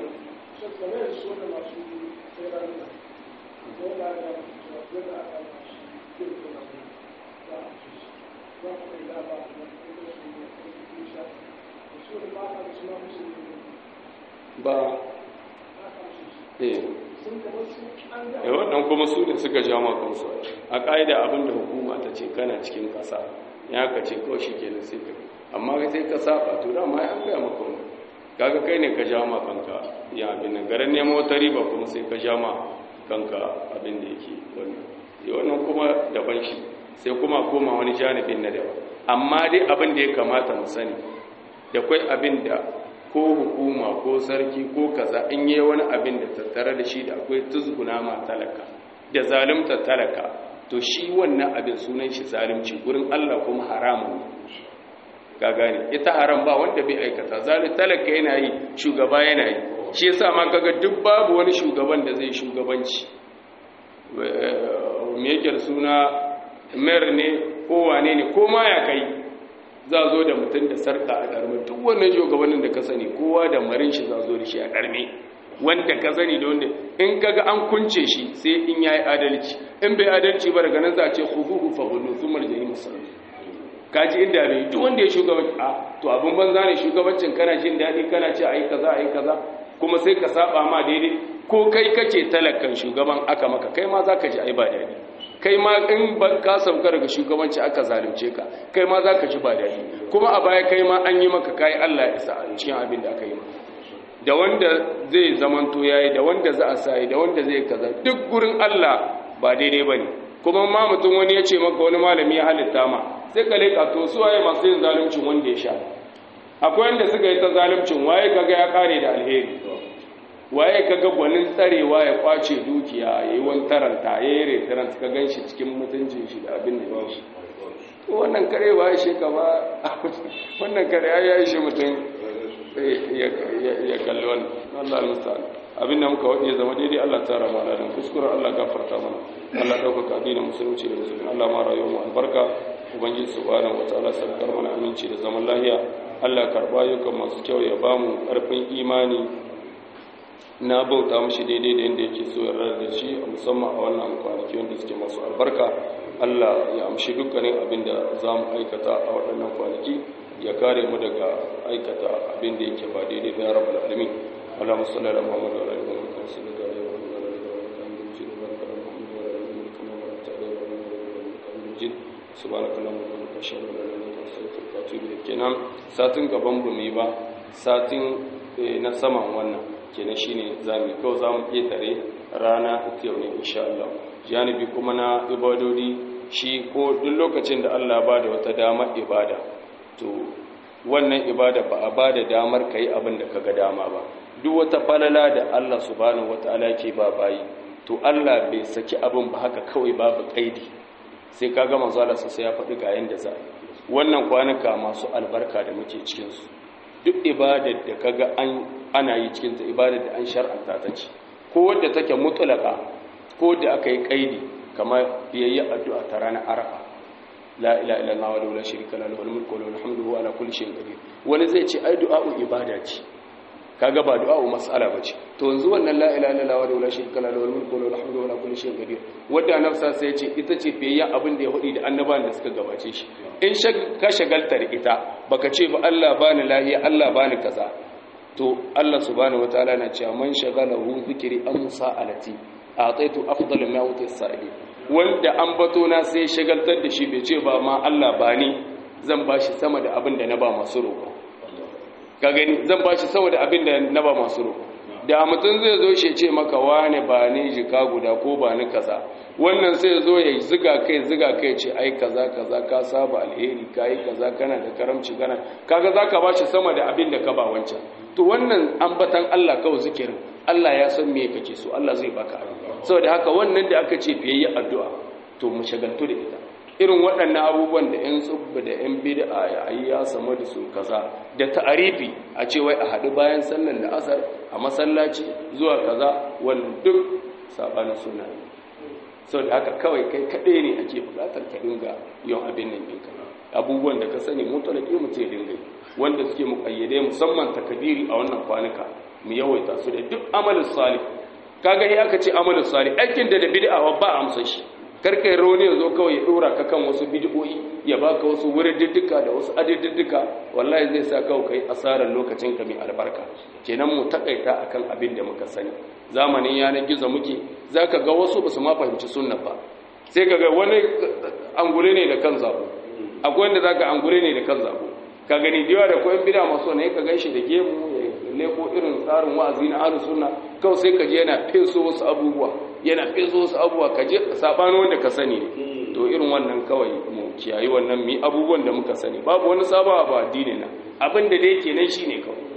ba wannan kuma su ne suka jama kansu a ƙa'ida abinda hukuma ta ce kana cikin ƙasa ya ka ce kawai shi kenan sai ka amma sai ka saba to dama ya an gaya maka wani kaga kai ne ka jama kanka ya abin nan garin neman wata riba kuma sai ka jama kanka abin da yake wannan kuma daban shi sai kuma koma wani janibin na daban amma dai abin da ya kamata mu sani da kwai abin da ko hukuma ko sarki ko kaza in yi wani abin da tattare da shi da akwai tuzguna ma talaka da zalunta talaka to shi wannan abin sunan shi zalunci gurin Allah kuma haramun ga gane ita haram ba wanda bai aikata zalunta talaka yana yi shugaba yana yi shi yasa ma kaga duk babu wani shugaban da zai shugabanci me yake suna mayor ne ko wane ne ko ma ya kai za zo da mutum da sarka a ɗarme duk wannan shugabannin da ka sani kowa da marin shi za zo da shi a ɗarme wanda ka sani da wanda in kaga an kunce shi sai in yayi adalci in bai adalci ba daga nan za a ce khuzuhu fa ghullu thumma al-jahim sallu kaji inda bai duk wanda ya shugabanci to abun banza ne shugabancin kana jin daɗi kana ce ayi kaza kuma sai ka saba ma daidai ko kai kake talakan shugaban aka maka kai ma zaka ji ai ba daɗi kai ma in ka sauka daga shugabanci aka zalunce ka kai ma za ka ci ba daɗi kuma a baya kai ma an yi maka kayi Allah ya isa a cikin abin da aka yi maka da wanda zai zamanto yayi da wanda za a sayi da wanda zai kaza duk gurin Allah ba daidai bane kuma ma mutum wani ya ce maka wani malami ya halitta ma sai ka leka to su waye masu yin zaluncin wanda ya sha akwai wanda suka yi ta zaluncin waye kaga ya kare da alheri waye kaga gwanin tsarewa ya kwace dukiya yayi wantaranta yayi retaranta ka ganshi cikin mutuncin shi da abin da ya shi wannan kare ba shi kama wannan kare ya yi shi mutum ya kalli wannan Allah musta'an abinda muka wadi zama daidai Allah ta rama da kuskure Allah gafarta mana Allah dauka addinin musulunci da musulmi Allah ma rayuwar mu albarka ubangiji subhanahu wataala sarkar mana aminci da zaman lafiya Allah karba yukan masu kyau ya bamu karfin imani na bauta mashi daidai da yadda yake so ya da shi musamman a wannan kwanaki wanda suke masu albarka Allah ya amshi dukkanin abin da za mu aikata a waɗannan kwanaki ya kare mu daga aikata abin da yake ba daidai da ya rabu da alamin Allahumma salli ala Muhammad wa ala alihi wa sahbihi subhanakallahumma wa bihamdika ashhadu an la ilaha illa anta astaghfiruka wa atubu ilayk kenan satin gaban bu mai ba satin na saman wannan kenan shine zamu kawai zamu ketare rana ita yau ne insha Allah janibi kuma na ibadodi shi ko duk lokacin da Allah ba da wata dama ibada to wannan ibada ba a ba da damar kai abin da kaga dama ba duk wata falala da Allah subhanahu wataala yake ba bayi to Allah bai saki abin ba haka kawai babu kaidi sai kaga manzo Allah sai ya faɗi ga yanda za wannan kwanuka masu albarka da muke cikin su duk ibadar da kaga ana yi cikin ta ibadar da an shar'anta ta ce ko wadda take mutlaka ko da aka yi kaidi kamar biyayya addu'a ta ranar arafa la ilaha illallah wa la sharika lahu lahul mulku wa lahul hamdu wa ala kulli shay'in qadir wani zai ce ai du'a'u ibada ce kaga ba du'a'u mas'ala bace to yanzu wannan la ilaha illallah wa la sharika lahu lahul mulku wa lahul hamdu wa ala kulli shay'in qadir wanda nafsa sai ya ce ita ce biyayya abin da ya hudi da annabawan da suka gabace shi in ka shagalta da ita baka ce ba Allah bani lahiya Allah bani kaza to Allah subhanahu wataala na cewa man shagalahu zikri an sa'alati a'taitu afdal ma uti sa'ili wanda an bato na sai shagaltar da shi bai ce ba ma Allah bani zan bashi sama da abin da na ba masu roƙo ka gani zan bashi sama da abin da na ba masu roƙo da mutum zai zo shi ce maka wane ba ni jika guda ko ba ni kaza wannan sai zo ya ziga kai ce ai kaza ka saba alheri kai kaza kana da karamci kana kaga zaka bashi sama da abin da ka ba wancan to wannan ambatan Allah kawai zikirin Allah ya san me kake so Allah zai baka abin saboda haka wannan da aka ce fiye addu'a to mu shagaltu da ita irin waɗannan abubuwan da ƴan tsubba da ƴan bid'a ya samu da su kaza da ta'arifi a ce wai a haɗu bayan sallar la'asar a masallaci zuwa kaza wannan duk sabanin sunna ne saboda haka kawai kai kaɗai ne ake buƙatar ka dinga yin abin nan ɗinka abubuwan da ka sani mutalaki mutum ya dinga yi wanda suke muƙayyade musamman takabiri a wannan kwanuka mu yawaita su da duk amalin salih kaga ya aka ce amalin salih aikin da bid'a ba amsa shi karkai rauni ya zo kawai ya dora ka kan wasu bid'o'i ya baka wasu wuridduka da wasu adiddika wallahi zai sa kawai kai asarar lokacin ka mai albarka kenan mu takaita akan abin da muka sani zamanin yanar gizo muke zaka ga wasu basu ma fahimci sunna ba sai kaga wani angure ne da kan zabo akwai wanda zaka angure ne da kan zabo ka gani diwa da koyan bid'a masu ne ka ganshi da gemu ne ko irin tsarin wa'azi na ahlus sunna kawai sai kaje yana feso wasu abubuwa kaje sabano wanda ka sani to irin wannan kawai mu kiyayi wannan mi abubuwan da muka sani babu wani sabawa ba addini na abin da dai kenan shine kawai